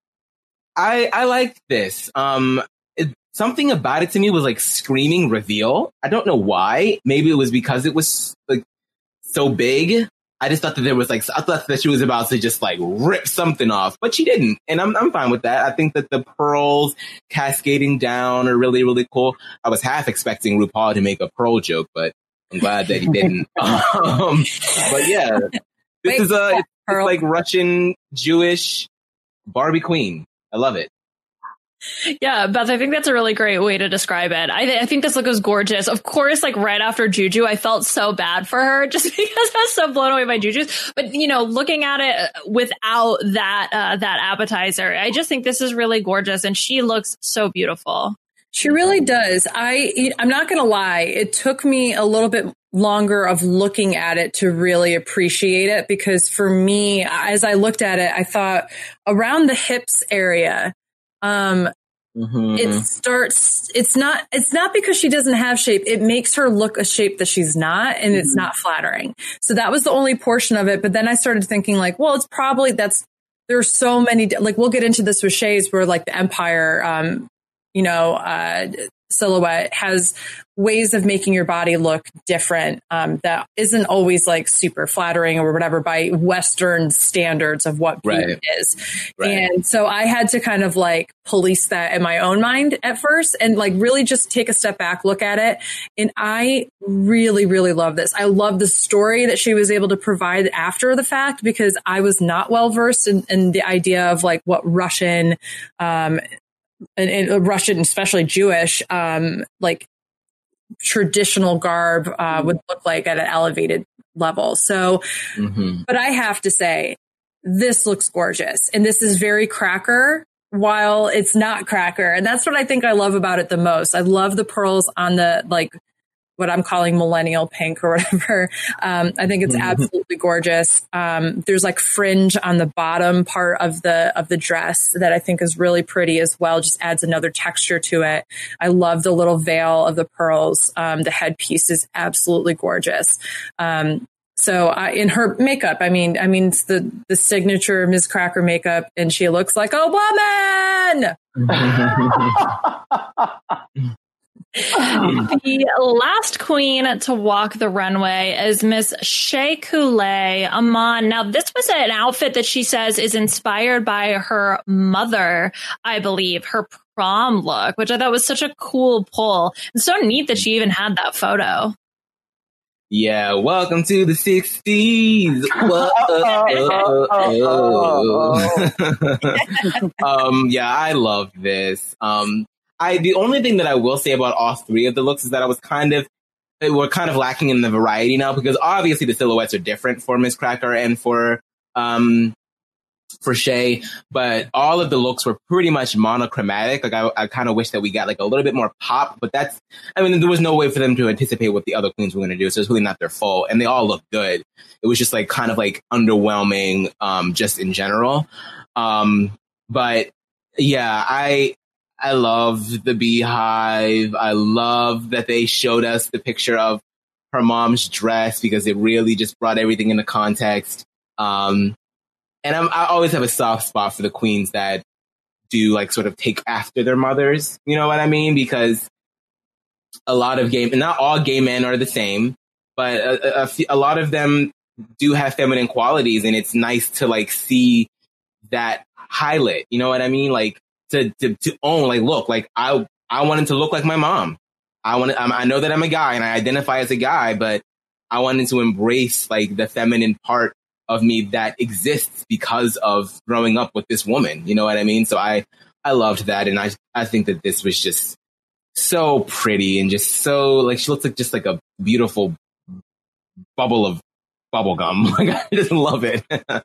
I, I liked this. Um, it, something about it to me was like screaming reveal. I don't know why. Maybe it was because it was like so big. I just thought that there was like, I thought that she was about to just like rip something off, but she didn't. And I'm I'm fine with that. I think that the pearls cascading down are really, really cool. I was half expecting RuPaul to make a pearl joke, but I'm glad that he didn't. um, but yeah, this Wait, is a, it's, it's like Russian Jewish Barbie queen. I love it. Yeah, Beth, I think that's a really great way to describe it. I, th- I think this look was gorgeous. Of course, like right after Juju, I felt so bad for her just because I was so blown away by Juju's. But, you know, looking at it without that, uh, that appetizer, I just think this is really gorgeous. And she looks so beautiful. She really does. I, I'm not going to lie. It took me a little bit longer of looking at it to really appreciate it, because for me, as I looked at it, I thought around the hips area, Um, mm-hmm. it starts, it's not, it's not because she doesn't have shape. It makes her look a shape that she's not, and mm-hmm. it's not flattering. So that was the only portion of it. But then I started thinking like, well, it's probably, that's, there's so many, like we'll get into this with Shay's, where like the Empire, um, you know, uh, silhouette has ways of making your body look different, um, that isn't always like super flattering or whatever by Western standards of what beauty right. is. Right. And so I had to kind of like police that in my own mind at first and like really just take a step back, look at it. And I really, really love this. I love the story that she was able to provide after the fact, because I was not well versed in, in the idea of like what Russian, um, and, and Russian, especially Jewish, um, like traditional garb uh, would look like at an elevated level. So, mm-hmm. but I have to say, this looks gorgeous. And this is very Cracker, while it's not Cracker. And that's what I think I love about it the most. I love the pearls on the, like, what I'm calling millennial pink or whatever. Um, I think it's absolutely gorgeous. Um, there's like fringe on the bottom part of the, of the dress that I think is really pretty as well. Just adds another texture to it. I love the little veil of the pearls. Um, the headpiece is absolutely gorgeous. Um, so I, in her makeup, I mean, I mean, it's the, the signature Miz Cracker makeup, and she looks like a woman. The last queen to walk the runway is Miss Shea Coulee. Aman. Now, this was an outfit that she says is inspired by her mother, I believe, her prom look, which I thought was such a cool pull. It's so neat that she even had that photo. Yeah, welcome to the sixties. Whoa, oh, oh, oh. um, yeah, I love this. Um, I the only thing that I will say about all three of the looks is that I was kind of we're kind of lacking in the variety now, because obviously the silhouettes are different for Miz Cracker and for um for Shea, but all of the looks were pretty much monochromatic. Like I, I kind of wish that we got like a little bit more pop, but that's I mean there was no way for them to anticipate what the other queens were going to do, so it's really not their fault, and they all look good. It was just like kind of like underwhelming, um, just in general. Um, but yeah, I. I love the beehive. I love that they showed us the picture of her mom's dress, because it really just brought everything into context. Um, and I'm, I always have a soft spot for the queens that do like sort of take after their mothers. You know what I mean? Because a lot of gay, not all gay men are the same, but a, a, a lot of them do have feminine qualities, and it's nice to like see that highlight. You know what I mean? Like to to, to own, like, look, like I I wanted to look like my mom. I want to, I know that I'm a guy and I identify as a guy, but I wanted to embrace like the feminine part of me that exists because of growing up with this woman. You know what I mean? So I, I loved that. And I, I think that this was just so pretty and just so like, she looks like just like a beautiful bubble of bubble gum. Like I just love it.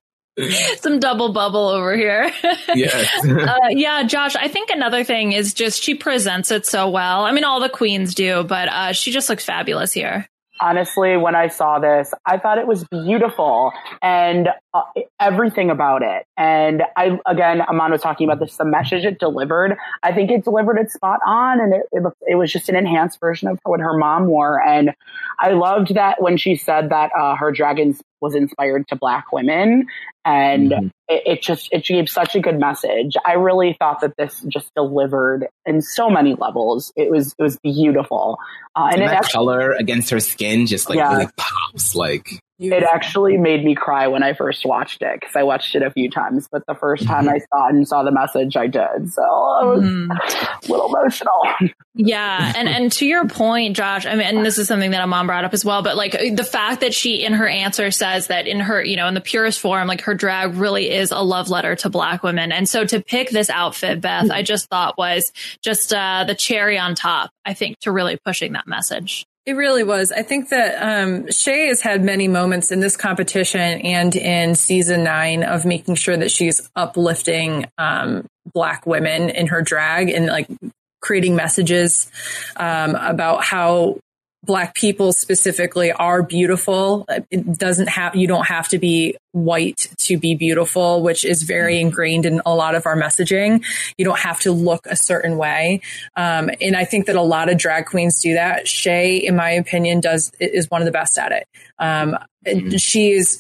Some double bubble over here. Yes. uh, yeah, Josh, I think another thing is just she presents it so well. I mean, all the queens do, but uh, she just looks fabulous here. Honestly, when I saw this, I thought it was beautiful and uh, everything about it. And I, again, Aman was talking about this, the message it delivered. I think it delivered it spot on, and it, it, it was just an enhanced version of what her mom wore. And I loved that when she said that uh, her dragons was inspired to Black women, and mm-hmm. it, it just it gave such a good message. I really thought that this just delivered in so many levels. It was it was beautiful, uh, and, and it that actually, color against her skin just like yeah. really pops. Like it actually made me cry when I first watched it, because I watched it a few times, but the first time I saw it and saw the message, I did. So I was mm. a little emotional. Yeah. And, and to your point, Josh, I mean, and this is something that Aman brought up as well, but like the fact that she in her answer says that in her, you know, in the purest form, like her drag really is a love letter to Black women. And so to pick this outfit, Beth, I just thought was just uh, the cherry on top, I think, to really pushing that message. It really was. I think that um, Shea has had many moments in this competition and in season nine of making sure that she's uplifting um, Black women in her drag and like creating messages um, about how Black people specifically are beautiful. It doesn't have, you don't have to be white to be beautiful, which is very ingrained in a lot of our messaging. You don't have to look a certain way. Um, and I think that a lot of drag queens do that. Shea, in my opinion, does, is one of the best at it. Um, mm-hmm. She's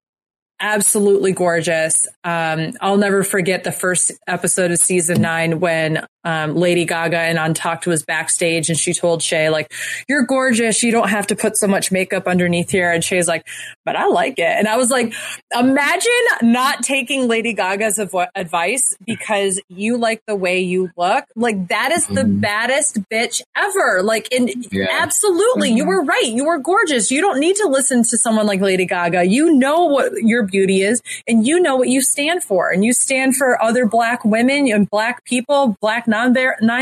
absolutely gorgeous. Um, I'll never forget the first episode of season nine when um, Lady Gaga and Untucked was backstage and she told Shea, like, you're gorgeous. You don't have to put so much makeup underneath here. And Shea's like, but I like it. And I was like, imagine not taking Lady Gaga's av- advice because you like the way you look. Like, that is the mm-hmm. baddest bitch ever. Like, and yeah. absolutely, mm-hmm. you were right. You were gorgeous. You don't need to listen to someone like Lady Gaga. You know what your beauty is, and you know what you stand for. And you stand for other Black women and Black people, Black non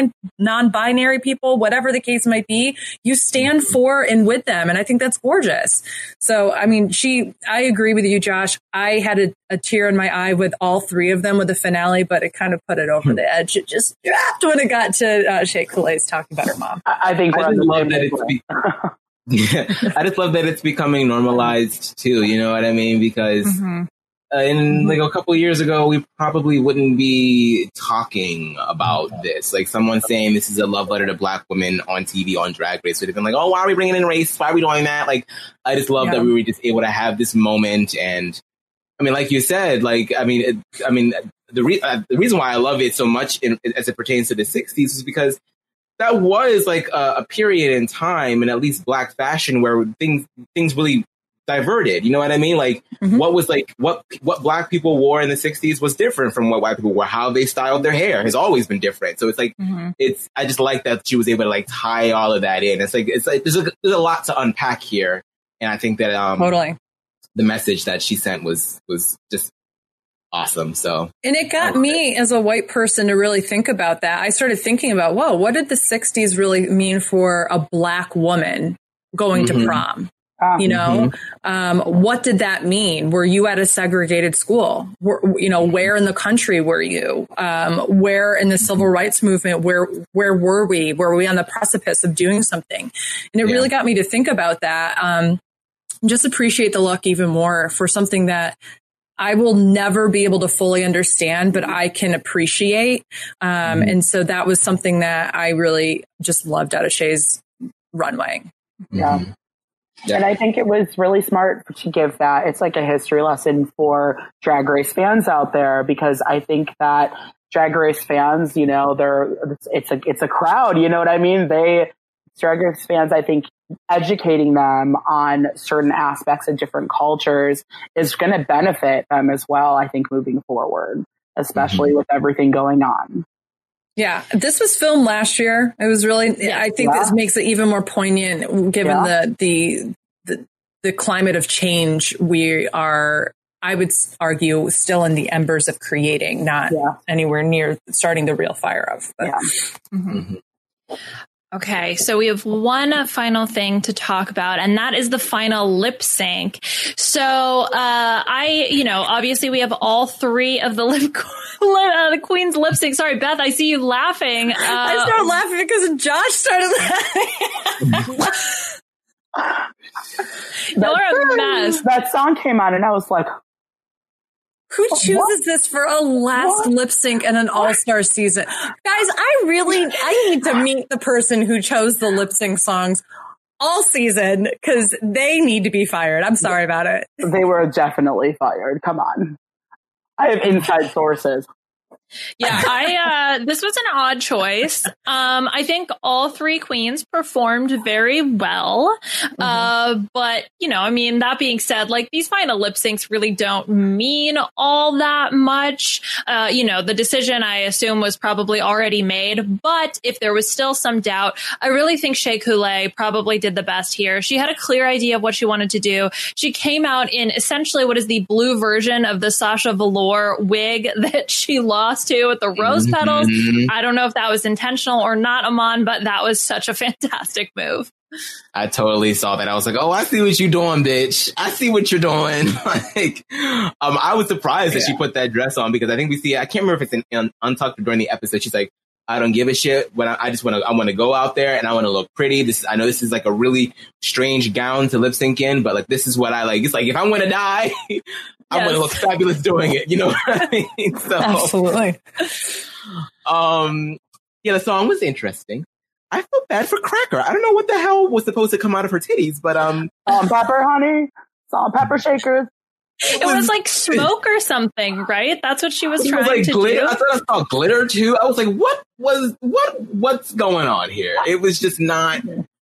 non-binary people, whatever the case might be. You stand for and with them. And I think that's gorgeous. So, I mean, she, I agree with you, Josh. I had a, a tear in my eye with all three of them with the finale, but it kind of put it over the edge. It just dropped when it got to uh, Shea Couleé talking about her mom. I think I just love that it's be- yeah, I just love that it's becoming normalized too. You know what I mean? Because mm-hmm. uh, in like a couple of years ago, we probably wouldn't be talking about this. Like someone saying this is a love letter to Black women on T V on Drag Race would have been like, oh, why are we bringing in race? Why are we doing that? Like, I just love yeah. that we were just able to have this moment. And I mean, like you said, like, I mean, it, I mean, the, re- uh, the reason why I love it so much in, as it pertains to the sixties is because that was like a, a period in time in at least Black fashion where things things really diverted. You know what I mean? Like mm-hmm. what was like what what Black people wore in the sixties was different from what white people wore. How they styled their hair has always been different. So it's like mm-hmm. it's I just like that she was able to like tie all of that in. It's like it's like there's a, there's a lot to unpack here, and I think that um totally the message that she sent was was just awesome. So, and it got me as a white person to really think about that. I started thinking about, whoa, what did the sixties really mean for a Black woman going mm-hmm. to prom? You know, mm-hmm. um, what did that mean? Were you at a segregated school? Were, you know, where in the country were you? Um, where in the civil rights movement? Where where were we? Were we on the precipice of doing something? And it yeah. really got me to think about that. Um, just appreciate the look even more for something that I will never be able to fully understand, but I can appreciate. Um, mm-hmm. And so that was something that I really just loved out of Shea's runway. Yeah. Yeah. And I think it was really smart to give that. It's like a history lesson for Drag Race fans out there, because I think that Drag Race fans, you know, they're, it's a, it's a crowd, you know what I mean? They, Drag Race fans, I think educating them on certain aspects of different cultures is going to benefit them as well, I think, moving forward, especially mm-hmm. with everything going on. Yeah, this was filmed last year. It was really, I think yeah. this makes it even more poignant given yeah. the, the, the, the climate of change we are, I would argue, still in the embers of creating, not yeah. anywhere near starting the real fire of. But. Yeah. Mm-hmm. Mm-hmm. Okay, so we have one final thing to talk about, and that is the final lip sync. So, uh, I, you know, obviously we have all three of the lip, uh, the Queen's lip sync. Sorry, Beth, I see you laughing. Uh, I started laughing because Josh started laughing. You're a mess. That song came on, and I was like, who chooses what? this for a last what? lip sync in an all-star season? Guys, I really, I need to meet the person who chose the lip sync songs all season, because they need to be fired. I'm sorry about it. They were definitely fired. Come on. I have inside sources. Yeah, I, uh, this was an odd choice. Um, I think all three queens performed very well. Mm-hmm. Uh, but, you know, I mean, that being said, like, these final lip syncs really don't mean all that much. Uh, you know, the decision, I assume, was probably already made. But if there was still some doubt, I really think Shea Coulee probably did the best here. She had a clear idea of what she wanted to do. She came out in essentially what is the blue version of the Sasha Velour wig that she lost to with the rose petals. Mm-hmm. I don't know if that was intentional or not, Aman, but that was such a fantastic move. I totally saw that. I was like, oh, I see what you're doing, bitch. I see what you're doing. Like, um, I was surprised yeah. that she put that dress on, because I think we see, I can't remember if it's in, in Untucked or during the episode. She's like, I don't give a shit, but I, I just want to, I want to go out there and I want to look pretty. This, I know this is like a really strange gown to lip sync in, but like, this is what I like. It's like, if I'm going to die, I yes. want to look fabulous doing it. You know what I mean? So, absolutely. Um, yeah, the song was interesting. I felt bad for Cracker. I don't know what the hell was supposed to come out of her titties, but um, salt and pepper, honey, salt and pepper shakers. It, it was, was like smoke or something, right? That's what she was trying was like to glitter. do. I thought I saw glitter too. I was like, what was what? What's going on here? It was just not.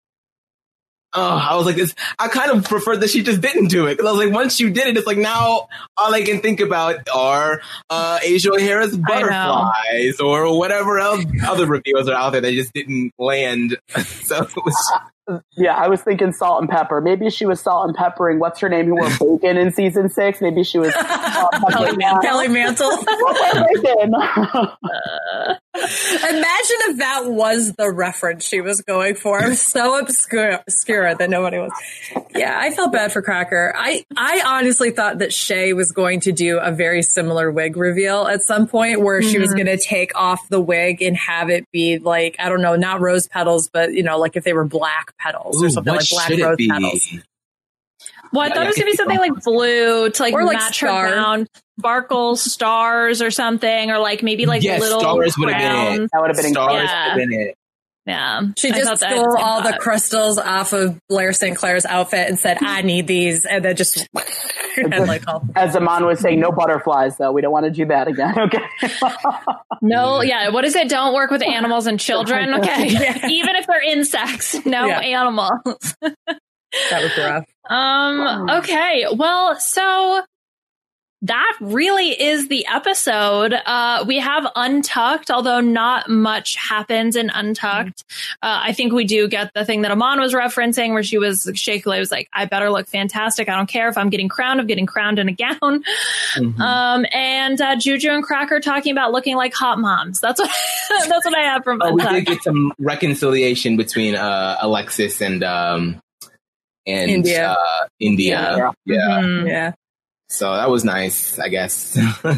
Oh, I was like, this. I kind of preferred that she just didn't do it, because I was like, once you did it, it's like now all I can think about are uh, Asia O'Hara's butterflies or whatever else other reveals are out there that just didn't land. So it was. Yeah, I was thinking salt and pepper. Maybe she was salt and peppering. What's her name? Who wore bacon in season six? Maybe she was uh, Kelly, Man- Kelly Mantle. bacon. uh, imagine if that was the reference she was going for. It was so obscure, obscure that nobody was. Yeah, I felt bad for Cracker. I, I honestly thought that Shea was going to do a very similar wig reveal at some point, where mm-hmm. she was going to take off the wig and have it be like, I don't know, not rose petals, but, you know, like if they were black petals. Ooh, or something like black rose be? petals. Well, I thought yeah, it was going to be something like blue to like, or like match her gown, sparkles, stars or something, or like maybe like yes, little stars would have been it. That would have been stars yeah. would have been it. Yeah. She just stole all thought. the crystals off of Blair Saint Clair's outfit and said, I need these. And then just, and like, oh. As Aman was saying, no butterflies, though. We don't want to do that again. Okay. No, yeah. What is it? Don't work with animals and children. Okay. Yeah. Even if they're insects, no yeah. animals. That was rough. Um, okay. Well, so that really is the episode. Uh, we have Untucked, although not much happens in Untucked. Uh, I think we do get the thing that Aman was referencing, where she was, Shea Coulee was like, I better look fantastic. I don't care if I'm getting crowned, I'm getting crowned in a gown. Mm-hmm. Um, and uh, Juju and Cracker talking about looking like hot moms. That's what, that's what I have from oh, Untucked. We did get some reconciliation between uh, Alexis and, um, and India. Uh, India. Yeah. Yeah. Mm-hmm. yeah. So that was nice, I guess.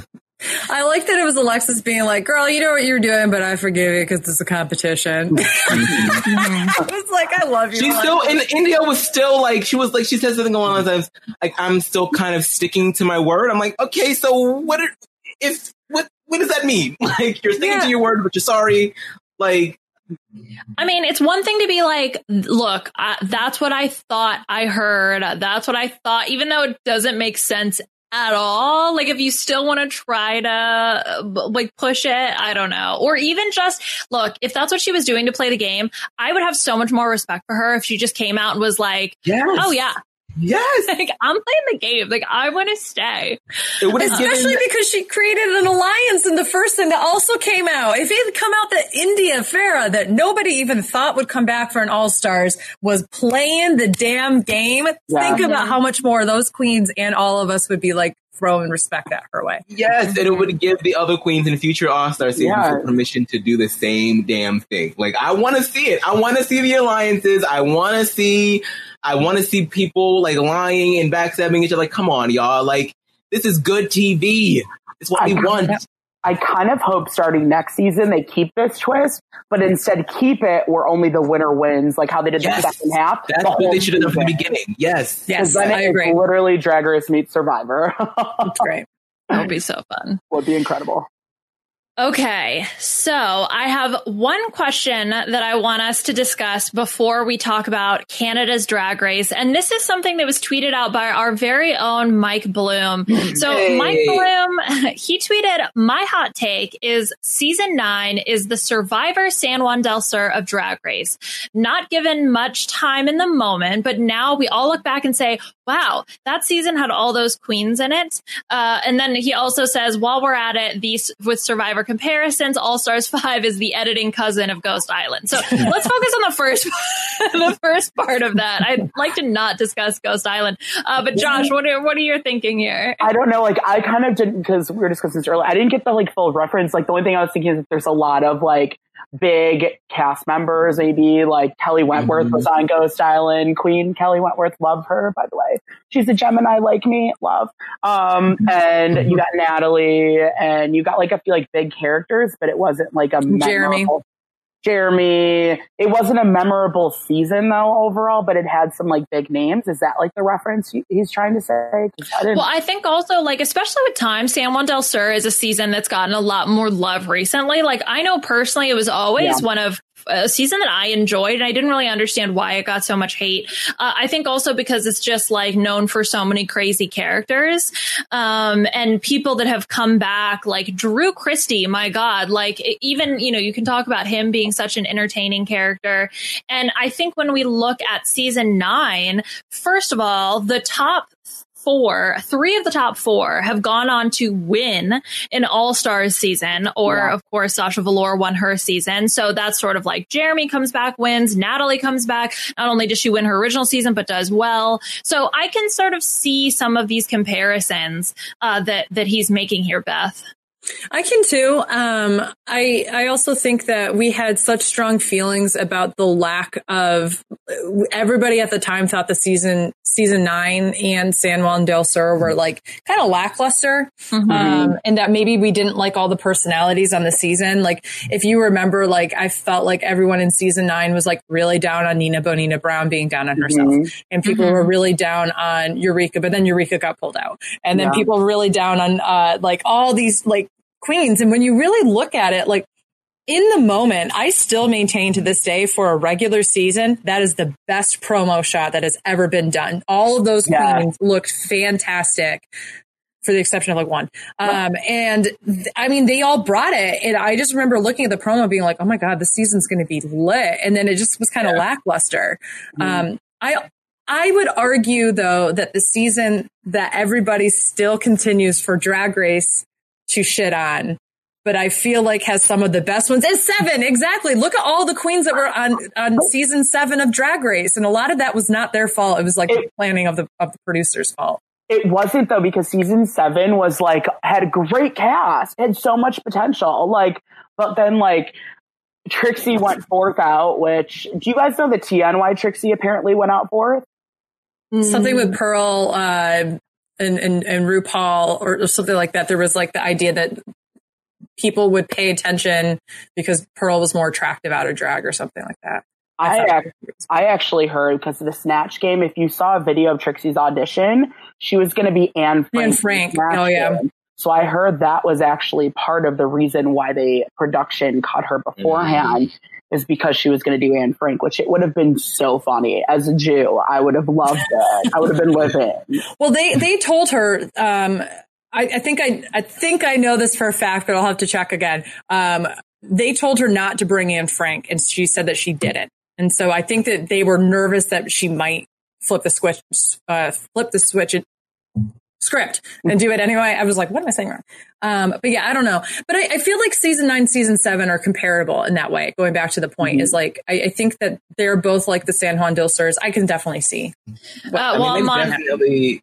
I like that it was Alexis being like, girl, you know what you're doing, but I forgive you because it's a competition. Mm-hmm. It's like, I love you. She's still, and India was still like, she was like, she said something along the lines of, like, I'm still kind of sticking to my word. I'm like, okay, so what, are, if, what, what does that mean? Like, you're sticking yeah. to your word, but you're sorry. Like, I mean, it's one thing to be like, look, I, that's what I thought I heard. That's what I thought, even though it doesn't make sense at all. Like, if you still want to try to like push it, I don't know. Or even just look, if that's what she was doing to play the game, I would have so much more respect for her if she just came out and was like, yes. oh yeah. Yes. Like, I'm playing the game. Like, I want to stay. It would have Especially given... because she created an alliance in the first thing that also came out. If it had come out that India Farah, that nobody even thought would come back for an All-Stars, was playing the damn game, yeah. think about how much more those queens and all of us would be like throwing respect at her way. Yes, and it would give the other queens in future All-Star seasons yeah. permission to do the same damn thing. Like, I want to see it. I want to see the alliances. I want to see... I want to see people like lying and backstabbing each other. Like, come on, y'all. Like, this is good T V. It's what I we want. Of, I kind of hope starting next season they keep this twist, but instead keep it where only the winner wins, like how they did yes. the second half. That's the what they should have done from the beginning. Yes. Yes, then I agree. Literally Drag Race meets Survivor. That's great. That would be so fun. Would be incredible. Okay, so I have one question that I want us to discuss before we talk about Canada's Drag Race. And this is something that was tweeted out by our very own Mike Bloom. So hey. Mike Bloom, he tweeted, my hot take is season nine is the Survivor San Juan del Sur of Drag Race. Not given much time in the moment, but now we all look back and say, wow, that season had all those queens in it. Uh, and then he also says, while we're at it, these with Survivor comparisons, All Stars five is the editing cousin of Ghost Island. So let's focus on the first the first part of that. I'd like to not discuss Ghost Island. Uh, but Josh, what are, what are you thinking here? I don't know. Like, I kind of didn't, because we were discussing this earlier, I didn't get the like full reference. Like, the only thing I was thinking is that there's a lot of like big cast members, maybe like Kelly Wentworth mm-hmm. was on Ghost Island. Queen Kelly Wentworth, love her, by the way. She's a Gemini like me, love. Um, and you got Natalie, and you got like a few like big characters, but it wasn't like a Jeremy. Memorable, Jeremy. It wasn't a memorable season though overall, but it had some like big names. Is that like the reference he's trying to say? I well, I think also like, especially with time, San Juan del Sur is a season that's gotten a lot more love recently. Like, I know personally it was always yeah. one of a season that I enjoyed, and I didn't really understand why it got so much hate. Uh, I think also because it's just like known for so many crazy characters, um, and people that have come back, like Drew Christie, my God, like even, you know, you can talk about him being such an entertaining character. And I think when we look at season nine, first of all, the top four, three of the top four have gone on to win an All-Stars season, or yeah. of course, Sasha Velour won her season. So that's sort of like Jeremy comes back, wins, Natalie comes back. Not only does she win her original season, but does well. So I can sort of see some of these comparisons uh, that, that he's making here, Beth. I can too. Um, I I also think that we had such strong feelings about the lack of, everybody at the time thought the season season nine and San Juan del Sur were like kind of lackluster, mm-hmm. um, and that maybe we didn't like all the personalities on the season. Like, if you remember, like I felt like everyone in season nine was like really down on Nina Bonina Brown being down on herself, mm-hmm. and people mm-hmm. were really down on Eureka, but then Eureka got pulled out, and then yeah. people were really down on uh, like all these like queens. And when you really look at it, like in the moment, I still maintain to this day for a regular season, that is the best promo shot that has ever been done. All of those yeah. queens looked fantastic, for the exception of like one. Um, and th- I mean, they all brought it. And I just remember looking at the promo being like, oh my God, the season's going to be lit. And then it just was kind of yeah. lackluster. Mm-hmm. Um, I, I would argue though, that the season that everybody still continues for Drag Race to shit on, but I feel like has some of the best ones. It's seven, exactly. Look at all the queens that were on on season seven of Drag Race, and a lot of that was not their fault. It was like it, the planning of the of the producer's fault. It wasn't though, because season seven was like had a great cast, had so much potential. Like, but then like Trixie went fourth out. Which, do you guys know the T N why Trixie apparently went out fourth? Something with Pearl. Uh, And, and, and RuPaul or, or something like that. There was like the idea that people would pay attention because Pearl was more attractive out of drag or something like that. I, I, ac- I actually heard, because of the Snatch Game, if you saw a video of Trixie's audition, she was going to be Anne Frank. Anne Frank. Oh, yeah. Game. So I heard that was actually part of the reason why the production cut her beforehand. Mm-hmm. is because she was going to do Anne Frank, which it would have been so funny. As a Jew, I would have loved it. I would have been living. Well, they, they told her, um, I, I think I, I think I know this for a fact, but I'll have to check again. Um, they told her not to bring Anne Frank, and she said that she didn't. And so I think that they were nervous that she might flip the switch, uh, flip the switch and script and do it anyway. I was like, what am I saying wrong? Um, but yeah, I don't know. But I, I feel like season nine, season seven are comparable in that way. Going back to the point, mm-hmm. is like, I, I think that they're both like the San Juan Dilsers. I can definitely see. Uh, well, I mean, Mon- definitely.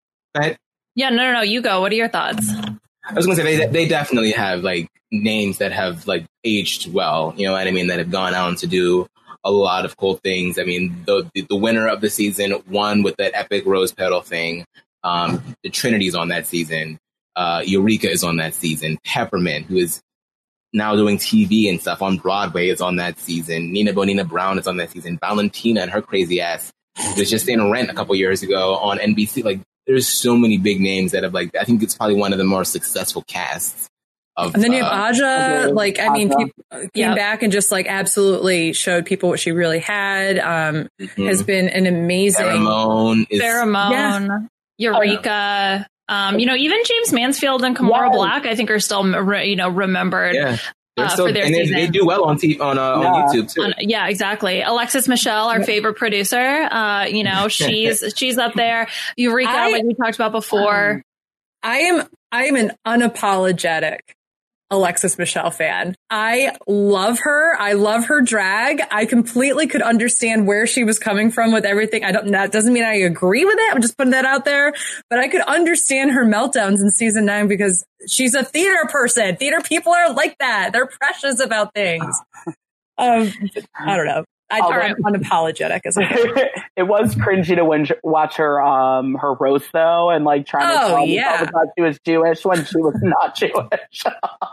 Yeah, no, no, no. You go. What are your thoughts? I was going to say they they definitely have like names that have like aged well. You know what I mean? That have gone on to do a lot of cool things. I mean, the the, the winner of the season won with that epic rose petal thing. Um, the Trinity's on that season. Uh, Eureka is on that season. Peppermint, who is now doing T V and stuff on Broadway, is on that season. Nina Bonina Brown is on that season. Valentina and her crazy ass was just in Rent a couple years ago on N B C. Like, there's so many big names that have, like, I think it's probably one of the more successful casts. Of, and then you have uh, Aja, okay. like, I mean, Aja. people came yep. back and just like absolutely showed people what she really had. Um, mm-hmm. Has been an amazing. Pheromone is Pheromone. Yeah. Eureka. Um, you know, even James Mansfield and Kimora Wow. Black, I think, are still, you know, remembered. Yeah. Uh, still, for their and they, season. they do well on t- on, uh, Yeah. on YouTube too. On, yeah, exactly. Alexis Michelle, our favorite producer. Uh, you know, she's she's up there. Eureka, I, like we talked about before. Um, I am I am an unapologetic Alexis Michelle fan. I love her. I love her drag. I completely could understand where she was coming from with everything. I don't, that doesn't mean I agree with it. I'm just putting that out there, but I could understand her meltdowns in season nine because she's a theater person. Theater people are like that. They're precious about things. Um, I don't know. I, Oh, I'm unapologetic as well. It was cringy to win, watch her um her roast though, and like trying to Oh, tell yeah. people that she was Jewish when she was not Jewish.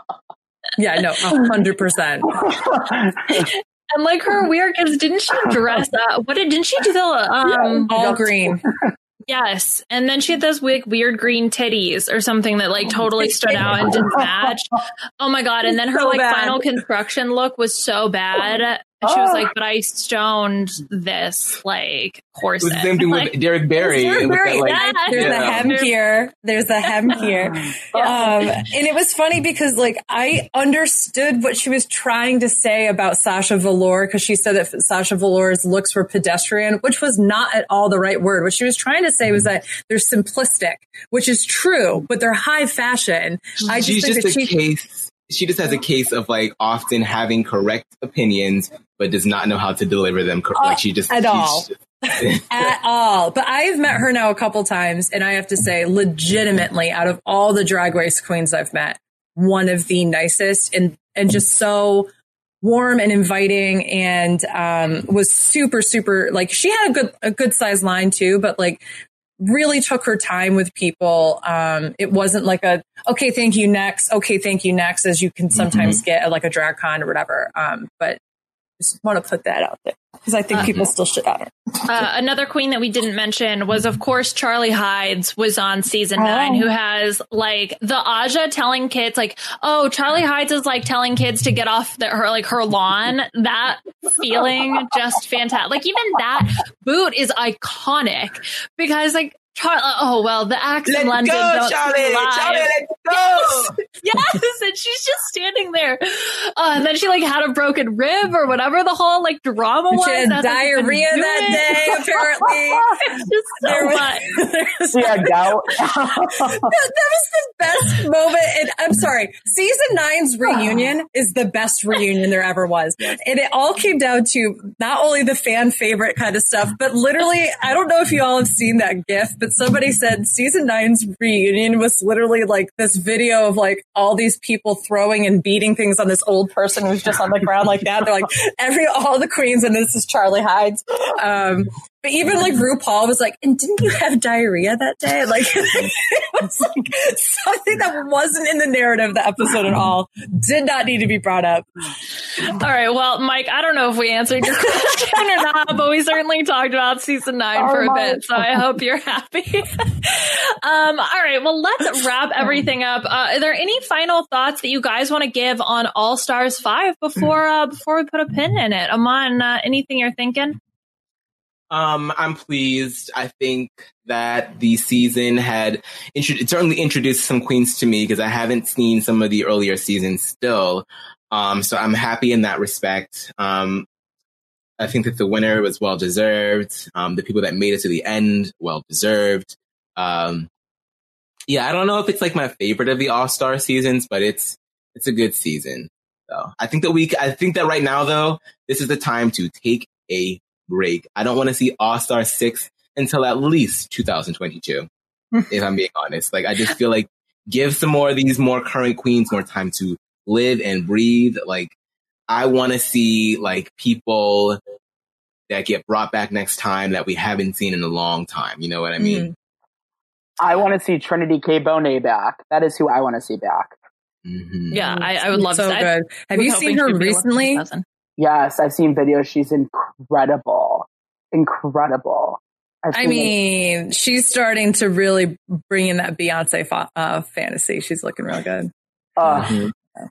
Yeah, no, a hundred percent. And like her weird, because didn't she dress up? What did, didn't she do the, um, All green. yes. And then she had those weird, weird green titties or something that like totally stood out and didn't match. Oh my God. And then her So like bad. final construction look was so bad. And she was like, but I stoned this like It corset. was the same thing Like, with Derek Barry. Derek with Barry. that, like, Yeah. There's yeah. the hem here. There's the hem here. Um, and it was funny because like I understood what she was trying to say about Sasha Velour because she said that Sasha Velour's looks were pedestrian, which was not at all the right word. What she was trying to say was that they're simplistic, which is true, but they're high fashion. I just She's think just that a she case. She just has a case of like often having correct opinions, but does not know how to deliver them. Cor- Uh, like she just at she's all. just- at all. But I've met her now a couple times, and I have to say, legitimately, out of all the Drag Race queens I've met, one of the nicest and and just so warm and inviting, and um, was super super like she had a good a good size line too, but like really took her time with people. Um, it wasn't like a okay, thank you next, okay, thank you next, as you can sometimes get at like a drag con or whatever. Um, but just want to put that out there because I think Uh, people still shit on her. Uh, another queen that we didn't mention was, of course, Charlie Hides was on season nine, who has like the Aja telling kids like, oh, Charlie Hides is like telling kids to get off the, her like her lawn. That feeling just fantastic. Like even that boot is iconic because like, Char- oh, well, the acts Let's in London go, don't Charlie! lie. Charlie, let's go! Yes, and she's just standing there. Uh, and then she like had a broken rib or whatever the whole like drama was. She had That's how she couldn't diarrhea do that it. day, apparently. It's just so There was- much. Yeah, gout. that, that was the best moment. And I'm sorry, season nine's reunion is the best reunion there ever was. And it all came down to not only the fan favorite kind of stuff, but literally, I don't know if you all have seen that GIF, but somebody said season nine's reunion was literally like this video of like all these people throwing and beating things on this old person who's just on the ground like that. They're like every, all the queens, and this is Charlie Hides. Um, But But even like RuPaul was like, and didn't you have diarrhea that day? Like, it was like something that wasn't in the narrative of the episode at all. Did not need to be brought up. All right. Well, Mike, I don't know if we answered your question or not, but we certainly talked about season nine Sorry, for a Mike. bit. So I hope you're happy. um, all right. Well, let's wrap everything up. Uh, are there any final thoughts that you guys want to give on All Stars five before uh, before we put a pin in it? Aman, uh, anything you're thinking? Um, I'm pleased. I think that the season had intro- it certainly introduced some queens to me because I haven't seen some of the earlier seasons still. Um, so I'm happy in that respect. Um, I think that the winner was well deserved. Um, the people that made it to the end, well deserved. Um, yeah, I don't know if it's like my favorite of the All-Star seasons, but it's it's a good season. So I think that we, I think that right now though, this is the time to take a break. I don't want to see All-Star six until at least two thousand twenty-two, if I'm being honest. Like, I just feel like give some more of these more current queens more time to live and breathe. Like, I want to see like people that get brought back next time that we haven't seen in a long time. You know what I mean? Mm. I want to see Trinity K. Bonet back. That is who I want to see back. Mm-hmm. Yeah, I, I would love so that. good. Have you seen her recently? Yes, I've seen videos. She's incredible. Incredible. I've I seen mean, she's starting to really bring in that Beyonce fa- uh, fantasy. She's looking real good. it. Uh, Mm-hmm.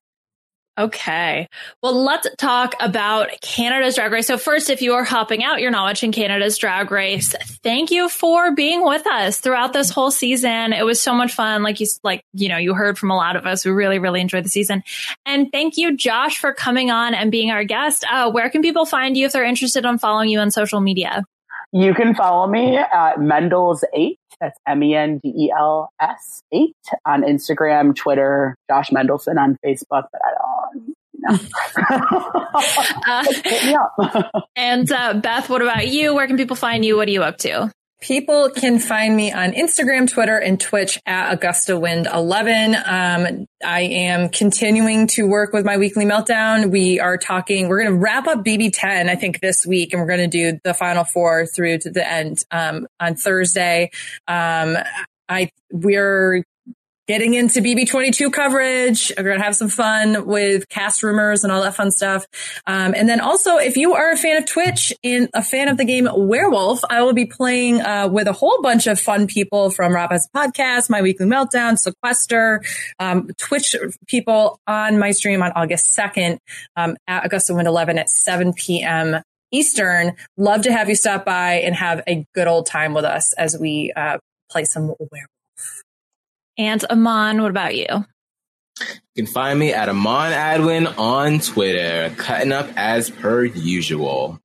Okay. Well, let's talk about Canada's Drag Race. So first, if you are hopping out, you're not watching Canada's Drag Race. Thank you for being with us throughout this whole season. It was so much fun. Like you, like, you know, you heard from a lot of us. We really, really enjoyed the season. And thank you, Josh, for coming on and being our guest. Uh, where can people find you if they're interested in following you on social media? You can follow me at Mendels eight. That's M E N D E L S eight on Instagram, Twitter, Josh Mendelson on Facebook, but I don't, you know. uh, Hit me up. and uh, Beth, what about you? Where can people find you? What are you up to? People can find me on Instagram, Twitter, and Twitch at Augusta Wind eleven. Um, I am continuing to work with my weekly meltdown. We are talking, we're going to wrap up B B ten, I think, this week, and we're going to do the final four through to the end um, on Thursday. Um, I we're getting into B B twenty-two coverage. We're going to have some fun with cast rumors and all that fun stuff. Um, and then also, if you are a fan of Twitch and a fan of the game Werewolf, I will be playing uh, with a whole bunch of fun people from Rob Has a Podcast, My Weekly Meltdown, Sequester, um, Twitch people on my stream on August second um, at Augusta Wind eleven at seven p.m. Eastern. Love to have you stop by and have a good old time with us as we uh, play some Werewolf. And Aman, what about you? You can find me at Aman Adwin on Twitter, cutting up as per usual.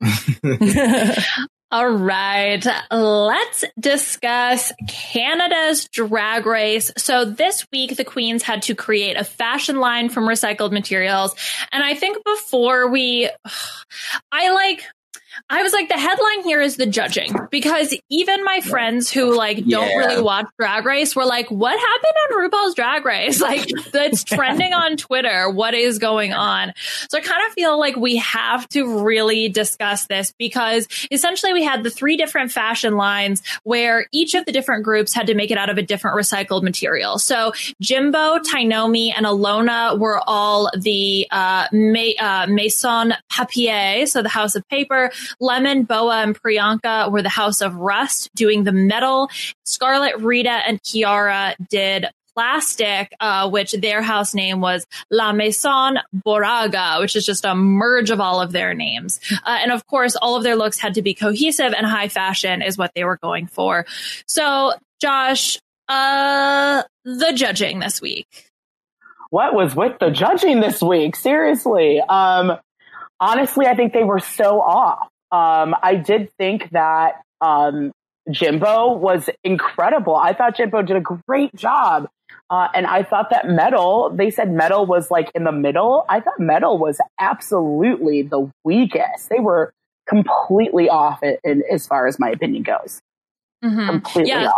All right, let's discuss Canada's Drag Race. So this week, the queens had to create a fashion line from recycled materials. And I think before we, I like... I was like, the headline here is the judging, because even my friends who like don't Yeah. really watch Drag Race were like, what happened on RuPaul's Drag Race? Like, it's trending on Twitter. What is going on? So I kind of feel like we have to really discuss this, because essentially we had the three different fashion lines where each of the different groups had to make it out of a different recycled material. So Jimbo, Tainomi, and Alona were all the uh, Ma- uh, Maison Papier, so the House of Paper. Lemon, Boa, and Priyanka were the House of Rust, doing the metal. Scarlett, Rita, and Kiara did plastic, uh, which their house name was La Maison Boraga, which is just a merge of all of their names. Uh, and of course, all of their looks had to be cohesive and high fashion is what they were going for. So, Josh, uh, the judging this week. What was with the judging this week? Seriously. Um, honestly, I think they were so off. Um, I did think that um, Jimbo was incredible. I thought Jimbo did a great job. Uh, and I thought that Metal, they said Metal was like in the middle. I thought Metal was absolutely the weakest. They were completely off in, in, as far as my opinion goes. Mm-hmm. Completely yeah. off.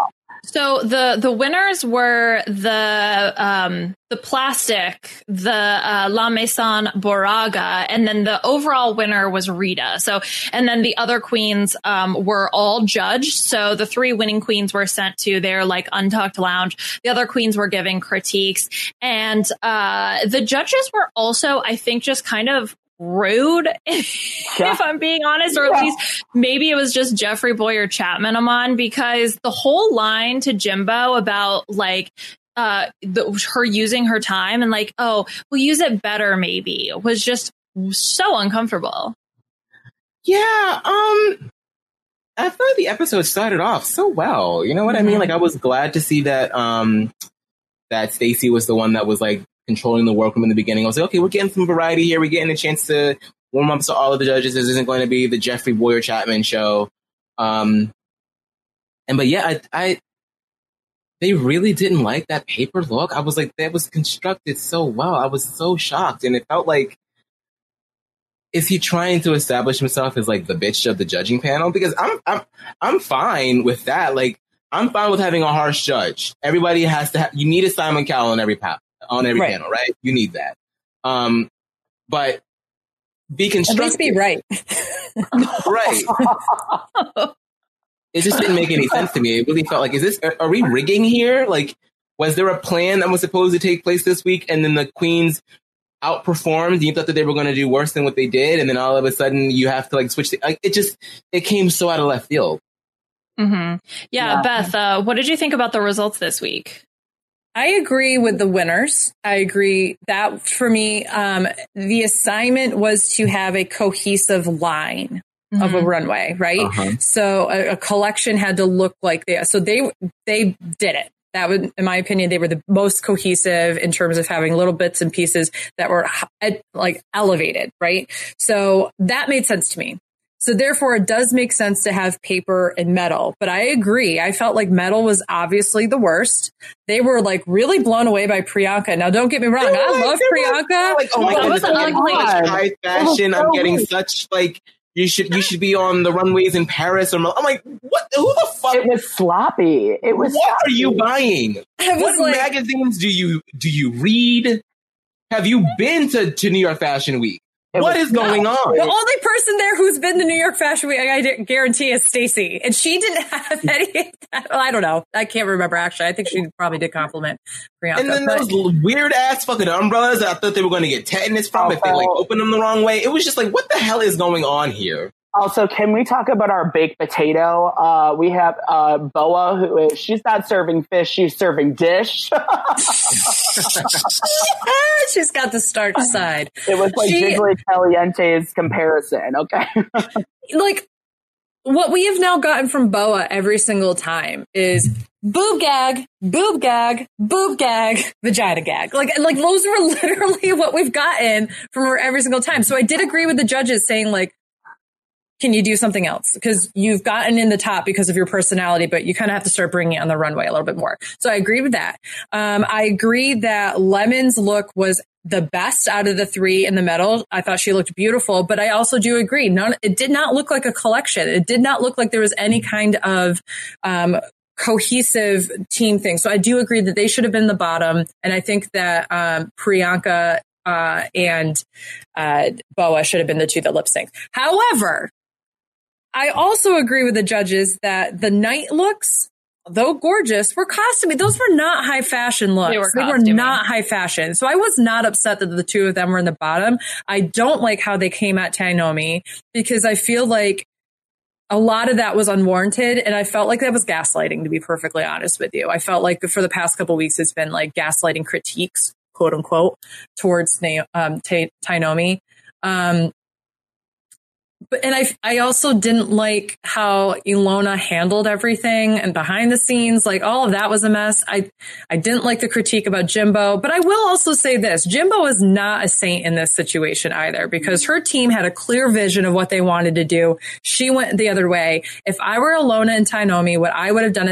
So the the winners were the um, the Plastic, the uh, La Maison Boraga, and then the overall winner was Rita. So and then the other queens um, were all judged. So the three winning queens were sent to their like Untucked lounge. The other queens were giving critiques, and uh, the judges were also, I think, just kind of rude, yeah. if I'm being honest, or at yeah. least maybe it was just Jeffrey Boyer Chapman I'm on, because the whole line to Jimbo about like uh the, her using her time and like, oh, we'll use it better maybe, was just so uncomfortable. Yeah, um I thought the episode started off so well. You know what mm-hmm. I mean? Like, I was glad to see that um that Stacey was the one that was like controlling the workroom in the beginning. I was like, okay, we're getting some variety here. We're getting a chance to warm up to all of the judges. This isn't going to be the Jeffrey Boyer Chapman show. Um, and but yeah, I, I they really didn't like that paper look. I was like, that was constructed so well. I was so shocked, and it felt like, is he trying to establish himself as like the bitch of the judging panel? Because I'm I'm I'm fine with that. Like, I'm fine with having a harsh judge. Everybody has to have. You need a Simon Cowell on every pa- on every right. panel, right? You need that. Um, but be constructive. At least be right. Right. It just didn't make any sense to me. It really felt like, is this, are, are we rigging here? Like, was there a plan that was supposed to take place this week, and then the queens outperformed? You thought that they were going to do worse than what they did, and then all of a sudden you have to like switch. The, like, it just, it came so out of left field. Mm-hmm. Yeah, yeah. Beth, uh, what did you think about the results this week? I agree with the winners. I agree that for me, um, the assignment was to have a cohesive line mm-hmm. of a runway, right? Uh-huh. So a, a collection had to look like that. So they they did it. That would, in my opinion, they were the most cohesive in terms of having little bits and pieces that were like elevated, right? So that made sense to me. So therefore, it does make sense to have paper and metal. But I agree. I felt like metal was obviously the worst. They were like really blown away by Priyanka. Now, don't get me wrong. I love Priyanka. Like, oh my God, this is high fashion. I'm getting such like, you should you should be on the runways in Paris. Or I'm like, what? Who the fuck? It was sloppy. It was. What sloppy. are you buying? What like, magazines do you do you read? Have you been to, to New York Fashion Week? It what is going on? The only person there who's been to New York Fashion Week, I guarantee, is Stacey. And she didn't have any of that. Well, I don't know. I can't remember, actually. I think she probably did compliment Priyanka. And then but, those weird-ass fucking umbrellas that I thought they were going to get tetanus from also, if they, like, opened them the wrong way. It was just like, what the hell is going on here? Also, can we talk about our baked potato? Uh, we have uh, Boa, who is, she's not serving fish, she's serving dish. She's got the starch side. It was like she, Jiggly Caliente's comparison, okay? Like, what we have now gotten from Boa every single time is boob gag, boob gag, boob gag, vagina gag. Like, like those were literally what we've gotten from her every single time. So I did agree with the judges saying, like, can you do something else? Because you've gotten in the top because of your personality, but you kind of have to start bringing it on the runway a little bit more. So I agree with that. Um, I agree that Lemon's look was the best out of the three in the middle. I thought she looked beautiful, but I also do agree. None, it did not look like a collection. It did not look like there was any kind of um, cohesive team thing. So I do agree that they should have been the bottom. And I think that um, Priyanka uh, and uh, Boa should have been the two that lip synced. However, I also agree with the judges that the night looks, though gorgeous, were costumey. Those were not high fashion looks. They were, they were not high fashion. So I was not upset that the two of them were in the bottom. I don't like how they came at Tainomi because I feel like a lot of that was unwarranted. And I felt like that was gaslighting, to be perfectly honest with you. I felt like for the past couple of weeks, it's been like gaslighting critiques, quote unquote, towards um, Tainomi. Um, But, and I, I also didn't like how Ilona handled everything and behind the scenes, like all of that was a mess. I, I didn't like the critique about Jimbo, but I will also say this. Jimbo is not a saint in this situation either because her team had a clear vision of what they wanted to do. She went the other way. If I were Ilona and Tainomi, what I would have done is said,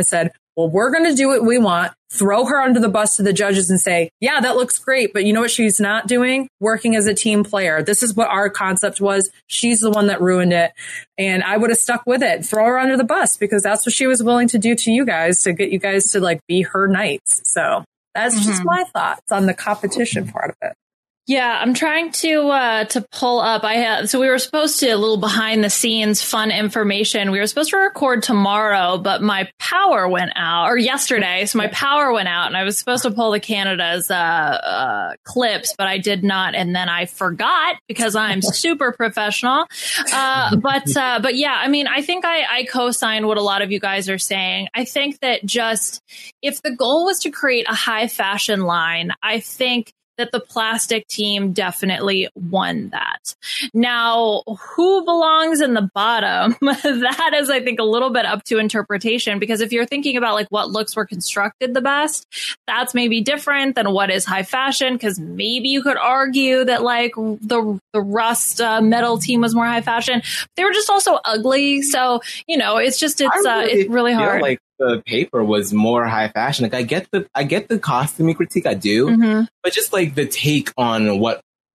well, we're going to do what we want, throw her under the bus to the judges and say, yeah, that looks great. But you know what she's not doing? Working as a team player. This is what our concept was. She's the one that ruined it. And I would have stuck with it. Throw her under the bus because that's what she was willing to do to you guys to get you guys to like be her knights. So that's mm-hmm. just my thoughts on the competition part of it. Yeah, I'm trying to uh, to pull up. I have so we were supposed to a little behind the scenes fun information. We were supposed to record tomorrow, but my power went out, or yesterday. So my power went out, and I was supposed to pull the Canada's uh, uh, clips, but I did not, and then I forgot because I'm super professional. Uh, but uh, but yeah, I mean, I think I, I co-sign what a lot of you guys are saying. I think that just if the goal was to create a high fashion line, I think that the plastic team definitely won that. Now, who belongs in the bottom? That is, I think, a little bit up to interpretation, because if you're thinking about like what looks were constructed the best, that's maybe different than what is high fashion, because maybe you could argue that like the the Rust uh, metal team was more high fashion. They were just also ugly. So, you know, it's just, it's, uh, it's really hard. Like the paper was more high fashion. Like I get the I get the costuming critique, I do, mm-hmm. but just like the take on what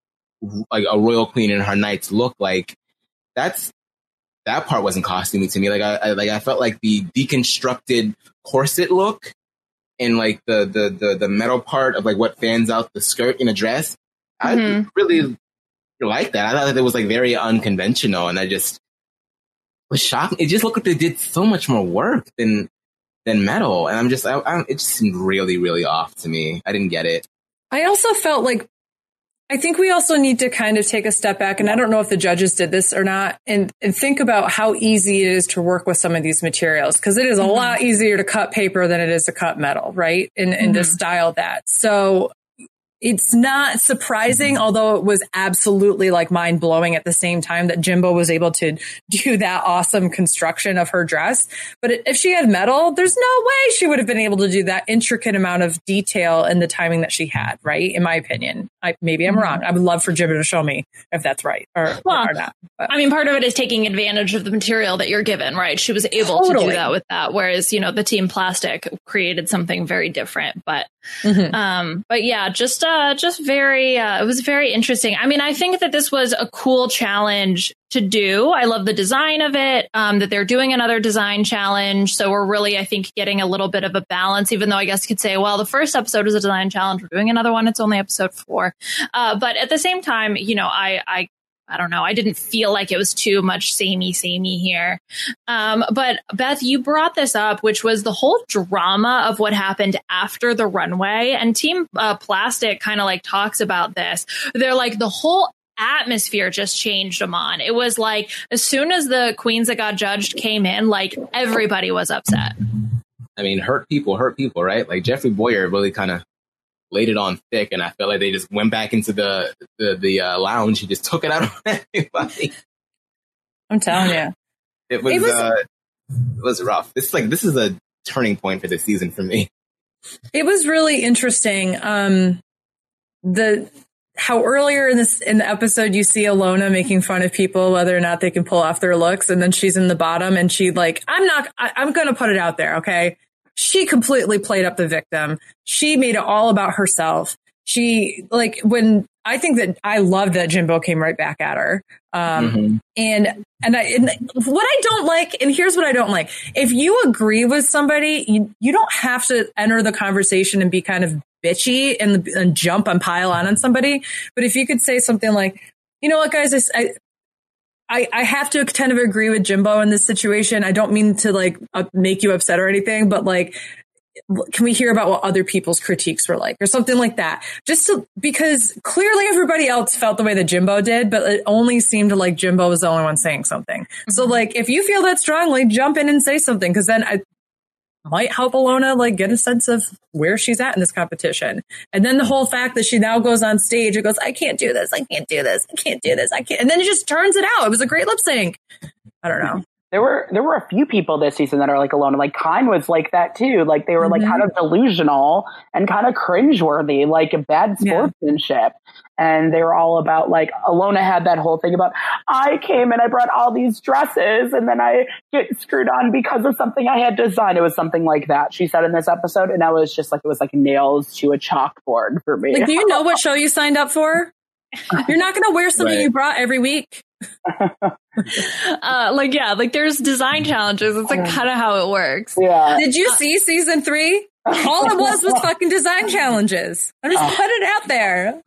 like a royal queen and her knights look like, that's that part wasn't costuming to me. Like I, I like I felt like the deconstructed corset look and like the the the the metal part of like what fans out the skirt in a dress. Mm-hmm. I really like that. I thought that it was like very unconventional, and I just was shocked. It just looked like they did so much more work than. than metal. And I'm just, I, I, it just seemed really, really off to me. I didn't get it. I also felt like, I think we also need to kind of take a step back. And I don't know if the judges did this or not, and, and think about how easy it is to work with some of these materials. Cause it is a mm-hmm. lot easier to cut paper than it is to cut metal, right? And, and mm-hmm. to style that. So it's not surprising, although it was absolutely like mind blowing at the same time that Jimbo was able to do that awesome construction of her dress. But if she had metal, there's no way she would have been able to do that intricate amount of detail and the timing that she had, right? In my opinion. I, maybe I'm wrong. I would love for Jimbo to show me if that's right or, well, or not. But. I mean, part of it is taking advantage of the material that you're given, right? She was able totally. to do that with that. Whereas, you know, the Team Plastic created something very different. But, mm-hmm. um, but yeah, just, uh, just very, uh, it was very interesting. I mean, I think that this was a cool challenge to do. I love the design of it, um, that they're doing another design challenge. So we're really, I think, getting a little bit of a balance, even though I guess you could say, well, the first episode was a design challenge. We're doing another one. It's only episode four. Uh, but at the same time, you know, I, I, I don't know. I didn't feel like it was too much samey, samey here. Um, but Beth, you brought this up, which was the whole drama of what happened after the runway. And Team uh, Plastic kind of like talks about this. They're like, the whole atmosphere just changed, Amon. It was like, as soon as the queens that got judged came in, like everybody was upset. I mean, hurt people, hurt people, right? Like Jeffrey Boyer really kind of laid it on thick, and I felt like they just went back into the the, the uh, lounge and just took it out of everybody. I'm telling you, it was it was, uh, it was rough. It's like this is a turning point for the season for me. It was really interesting. Um, the how earlier in this in the episode you see Alona making fun of people whether or not they can pull off their looks, and then she's in the bottom and she like I'm not I, I'm going to put it out there, okay. She completely played up the victim. She made it all about herself. She like when I think that I love that Jimbo came right back at her. Um, mm-hmm. and, and I, and what I don't like, and here's what I don't like. If you agree with somebody, you, you don't have to enter the conversation and be kind of bitchy and, and jump and pile on on somebody. But if you could say something like, you know what, guys, I, I, I have to kind of agree with Jimbo in this situation. I don't mean to like uh, make you upset or anything, but like, can we hear about what other people's critiques were like or something like that? Just to, because clearly everybody else felt the way that Jimbo did, but it only seemed like Jimbo was the only one saying something. Mm-hmm. So like, if you feel that strongly, jump in and say something. Cause then I might help Alona like get a sense of where she's at in this competition. And then the whole fact that she now goes on stage and goes, I can't do this. I can't do this. I can't do this. I can't. And then it just turns it out. It was a great lip sync. I don't know. There were there were a few people this season that are like Ilona. Like Kind was like that too. Like they were Mm-hmm. like kind of delusional and kind of cringeworthy, like a bad sportsmanship. Yeah. And they were all about like Ilona had that whole thing about I came and I brought all these dresses and then I get screwed on because of something I had designed. It was something like that she said in this episode, and I was just like it was like nails to a chalkboard for me. Like, do you know what show you signed up for? You're not going to wear something right. you brought every week. uh, like, yeah, like there's design challenges. It's like kind of how it works. Yeah. Did you see season three? All it was was fucking design challenges. I just put it out there.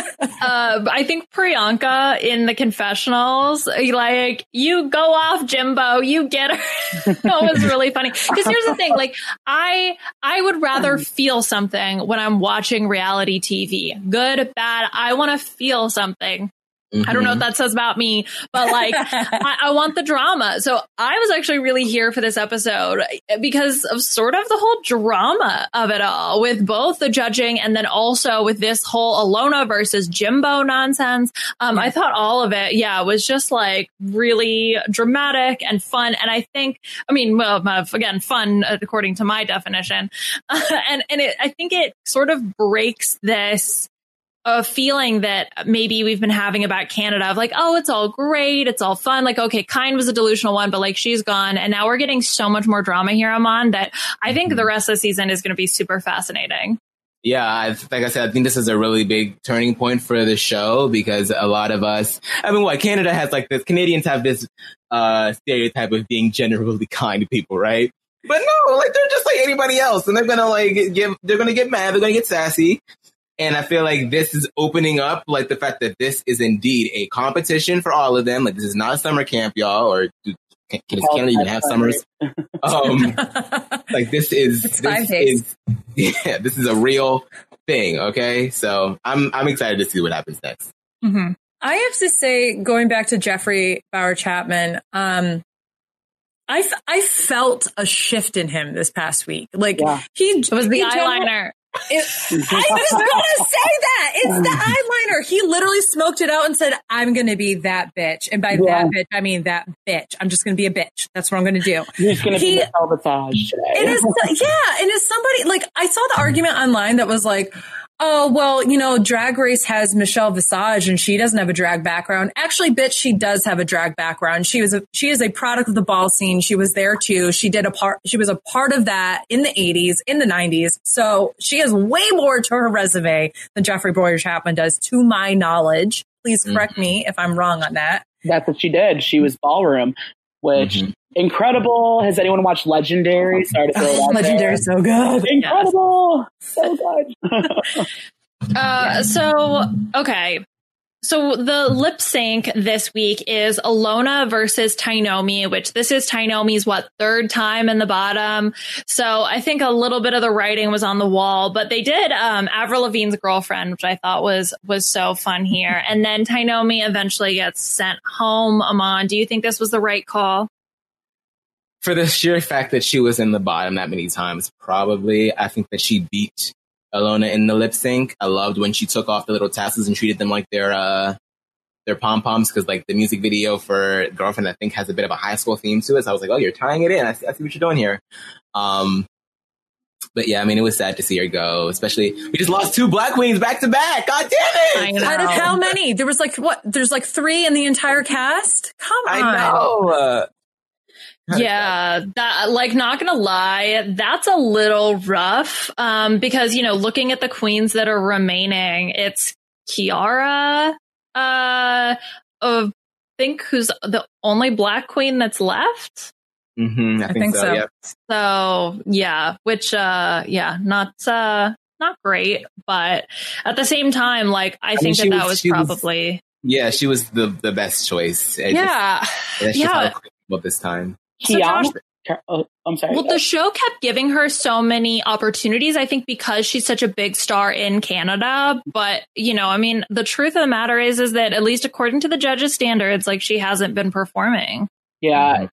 uh, I think Priyanka in the confessionals, like, you go off, Jimbo, you get her. That was really funny. Because here's the thing, like, I I would rather feel something when I'm watching reality T V. Good, bad, I want to feel something. Mm-hmm. I don't know what that says about me, but like, I, I want the drama. So I was actually really here for this episode because of sort of the whole drama of it all with both the judging and then also with this whole Ilona versus Jimbo nonsense. Um, I thought all of it, yeah, was just like really dramatic and fun. And I think, I mean, well, again, fun according to my definition. Uh, and and it, I think it sort of breaks this a feeling that maybe we've been having about Canada of like, oh, it's all great. It's all fun. Like, okay, Kind was a delusional one, but like she's gone. And now we're getting so much more drama here, Aman, that I think the rest of the season is going to be super fascinating. Yeah, I, like I said, I think this is a really big turning point for the show because a lot of us, I mean, what Canada has like this, Canadians have this uh, stereotype of being generally kind people, right? But no, like they're just like anybody else. And they're going to like give, they're going to get mad. They're going to get sassy. And I feel like this is opening up, like the fact that this is indeed a competition for all of them. Like this is not a summer camp, y'all, or can, can Canada even have summers? Um, like this is, it's this five days. is, yeah, this is a real thing. Okay, so I'm I'm excited to see what happens next. Mm-hmm. I have to say, going back to Jeffrey Bauer Chapman, um, I, f- I felt a shift in him this past week. Like yeah. he it was the he eyeliner. It, I was going to say that. It's the eyeliner. He literally smoked it out and said, I'm going to be that bitch. And by yeah. that bitch, I mean that bitch. I'm just going to be a bitch. That's what I'm going to do. He's going to be the Salvatage today. It is, yeah. And as somebody, like, I saw the argument online that was like, oh, well, you know, Drag Race has Michelle Visage and she doesn't have a drag background. Actually, bitch, she does have a drag background. She was a, she is a product of the ball scene. She was there too. She did a part, she was a part of that in the eighties, in the nineties. So she has way more to her resume than Jeffrey Bauer Chapman does, to my knowledge. Please correct mm-hmm. me if I'm wrong on that. That's what she did. She was Ballroom, which mm-hmm. incredible. Has anyone watched Legendary? Sorry to throw it out Legendary, so good. Incredible. Yes. So good. uh, so, okay. So the lip sync this week is Ilona versus Tainomi, which this is Tainomi's, what, third time in the bottom. So I think a little bit of the writing was on the wall, but they did um, Avril Lavigne's Girlfriend, which I thought was was so fun here. And then Tainomi eventually gets sent home. Aman, do you think this was the right call? For the sheer fact that she was in the bottom that many times, probably. I think that she beat Ilona in the lip sync. I loved when she took off the little tassels and treated them like their uh, their pom poms, because like the music video for Girlfriend, I think, has a bit of a high school theme to it. So I was like, oh, you're tying it in. I see, I see what you're doing here. Um, but yeah, I mean, it was sad to see her go. Especially, we just lost two Black queens back to back. God damn it! I know. Out of how many? There was like what? There's like three in the entire cast. Come on. I know. Uh, Yeah, that, like, not gonna lie, that's a little rough. Um, because, you know, looking at the queens that are remaining, it's Kiara, uh, of, I think who's the only Black queen that's left. Mm-hmm, I, I think, think so. so. Yep. So yeah, which, uh, yeah, not, uh, not great, but at the same time, like, I, I think mean, that that was, was probably. Was, yeah, she was the, the best choice. It yeah. Just, that's yeah. just how about this time. So Josh, oh, I'm sorry. Well, the show kept giving her so many opportunities, I think, because she's such a big star in Canada. But, you know, I mean, the truth of the matter is, is that at least according to the judges' standards, like, she hasn't been performing. Yeah.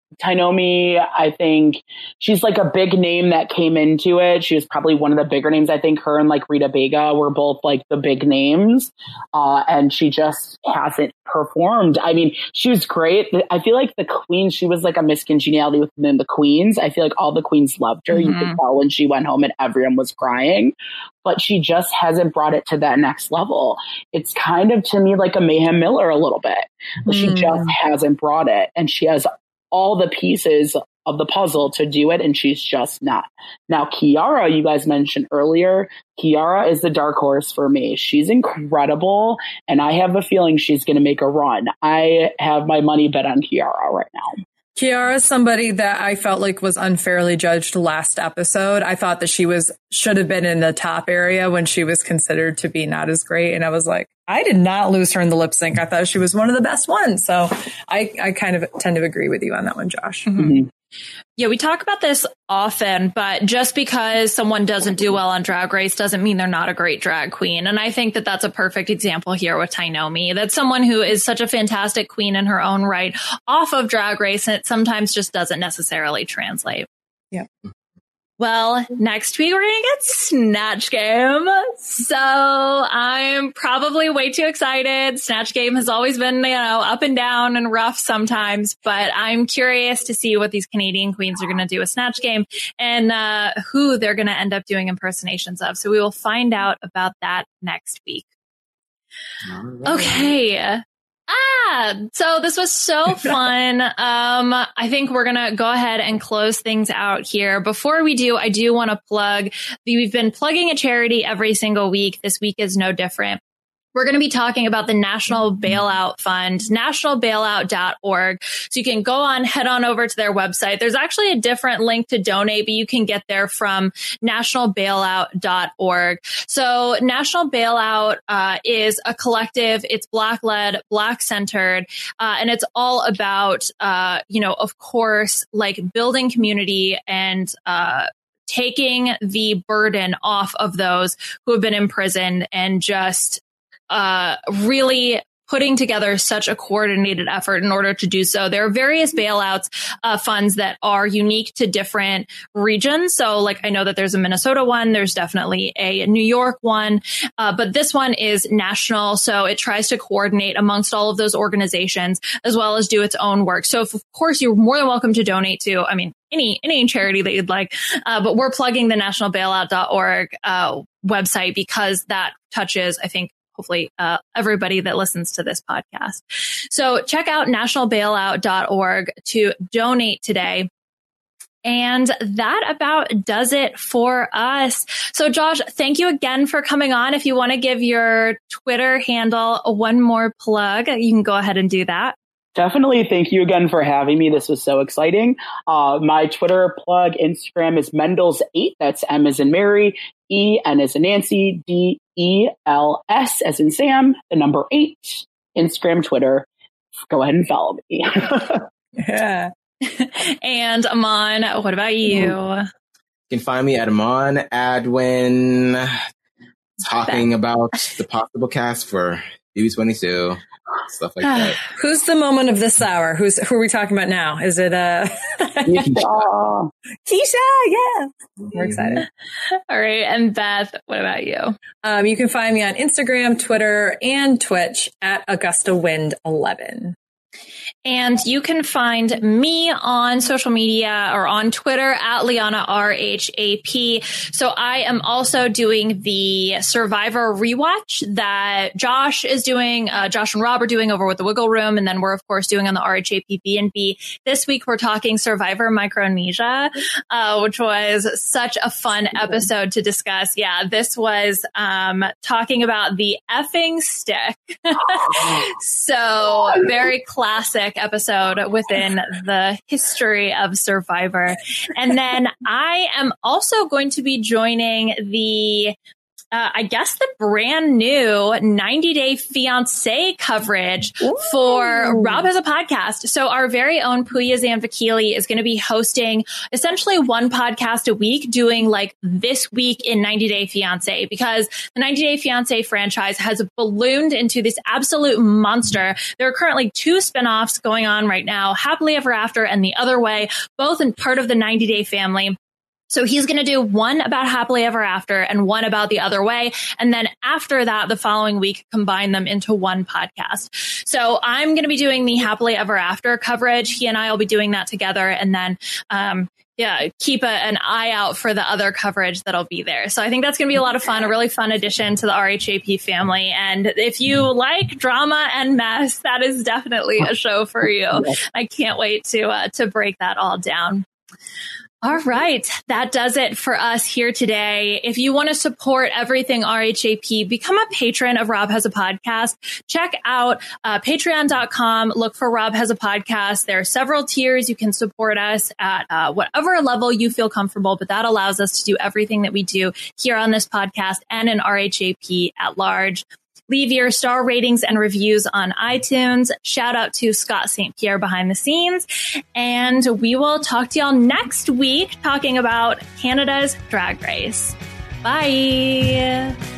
Tainomi, I think she's like a big name that came into it. She was probably one of the bigger names. I think her and like Rita Baga were both like the big names. Uh, and she just hasn't performed. I mean, she was great. I feel like the queen, she was like a Miss Congeniality within the queens. I feel like all the queens loved her. Mm-hmm. You could tell when she went home and everyone was crying. But she just hasn't brought it to that next level. It's kind of to me like a Mayhem Miller a little bit. Mm. She just hasn't brought it. And she has all the pieces of the puzzle to do it, and she's just not. Now, Kiara, you guys mentioned earlier, Kiara is the dark horse for me. She's incredible, and I have a feeling she's going to make a run. I have my money bet on Kiara right now. Kiara is somebody that I felt like was unfairly judged last episode. I thought that she was should have been in the top area when she was considered to be not as great. And I was like, I did not lose her in the lip sync. I thought she was one of the best ones. So I, I kind of tend to agree with you on that one, Josh. Mm-hmm. Yeah, we talk about this often, but just because someone doesn't do well on Drag Race doesn't mean they're not a great drag queen. And I think that that's a perfect example here with Tainomi. That's someone who is such a fantastic queen in her own right off of Drag Race, and it sometimes just doesn't necessarily translate. Yeah. Well, next week we're going to get Snatch Game. So I'm probably way too excited. Snatch Game has always been, you know, up and down and rough sometimes, but I'm curious to see what these Canadian queens are going to do with Snatch Game and uh, who they're going to end up doing impersonations of. So we will find out about that next week. Right. Okay. Ah, so this was so fun. um, I think we're going to go ahead and close things out here. Before we do, I do want to plug, we've been plugging a charity every single week. This week is no different. We're going to be talking about the National Bailout Fund, national bailout dot org. So you can go on, head on over to their website. There's actually a different link to donate, but you can get there from national bailout dot org. So National Bailout uh, is a collective. It's Black-led, Black-centered, uh, and it's all about, uh, you know, of course, like building community and uh taking the burden off of those who have been imprisoned and just Uh, really putting together such a coordinated effort in order to do so. There are various bailouts uh, funds that are unique to different regions. So like I know that there's a Minnesota one, there's definitely a New York one, uh, but this one is national. So it tries to coordinate amongst all of those organizations as well as do its own work. So if, of course, you're more than welcome to donate to, I mean, any any charity that you'd like, uh, but we're plugging the national bailout dot org uh, website because that touches, I think, hopefully uh, everybody that listens to this podcast. So check out national bailout dot org to donate today. And that about does it for us. So Josh, thank you again for coming on. If you want to give your Twitter handle one more plug, you can go ahead and do that. Definitely. Thank you again for having me. This was so exciting. Uh, my Twitter plug, Instagram is Mendels eight. That's M as in Mary, E, N as in Nancy, D, E, L, S as in Sam, the number eight. Instagram, Twitter. Go ahead and follow me. Yeah. And Aman, what about you? You can find me at Aman Adwin, talking about the possible cast for B B twenty-two. Stuff like that. Who's the moment of this hour? Who's who are we talking about now? Is it uh Keisha? Keisha, yeah. We're excited. All right. And Beth, what about you? Um, you can find me on Instagram, Twitter, and Twitch at Augusta Wind eleven. And you can find me on social media or on Twitter at Liana R H A P. So I am also doing the Survivor rewatch that Josh is doing, uh, Josh and Rob are doing over with the Wiggle Room. And then we're, of course, doing on the R H A P B and B. This week, we're talking Survivor Micronesia, uh, which was such a fun episode to discuss. Yeah, this was um, talking about the effing stick. So very classic episode within the history of Survivor. And then I am also going to be joining the uh, I guess, the brand new ninety Day Fiancé coverage Ooh. for Rob Has a Podcast. So our very own Puya Zanvakili is going to be hosting essentially one podcast a week, doing like this week in ninety Day Fiancé, because the ninety Day Fiancé franchise has ballooned into this absolute monster. There are currently two spinoffs going on right now, Happily Ever After and The Other Way, both in part of the ninety Day family. So he's going to do one about Happily Ever After and one about The Other Way. And then after that, the following week, combine them into one podcast. So I'm going to be doing the Happily Ever After coverage. He and I will be doing that together. And then, um, yeah, keep a, an eye out for the other coverage that'll be there. So I think that's going to be a lot of fun, a really fun addition to the R H A P family. And if you like drama and mess, that is definitely a show for you. I can't wait to, uh, to break that all down. All right. That does it for us here today. If you want to support everything R H A P, become a patron of Rob Has a Podcast. Check out uh, patreon dot com. Look for Rob Has a Podcast. There are several tiers. You can support us at uh, whatever level you feel comfortable, but that allows us to do everything that we do here on this podcast and in R H A P at large. Leave your star ratings and reviews on iTunes. Shout out to Scott Saint Pierre behind the scenes. And we will talk to y'all next week talking about Canada's Drag Race. Bye.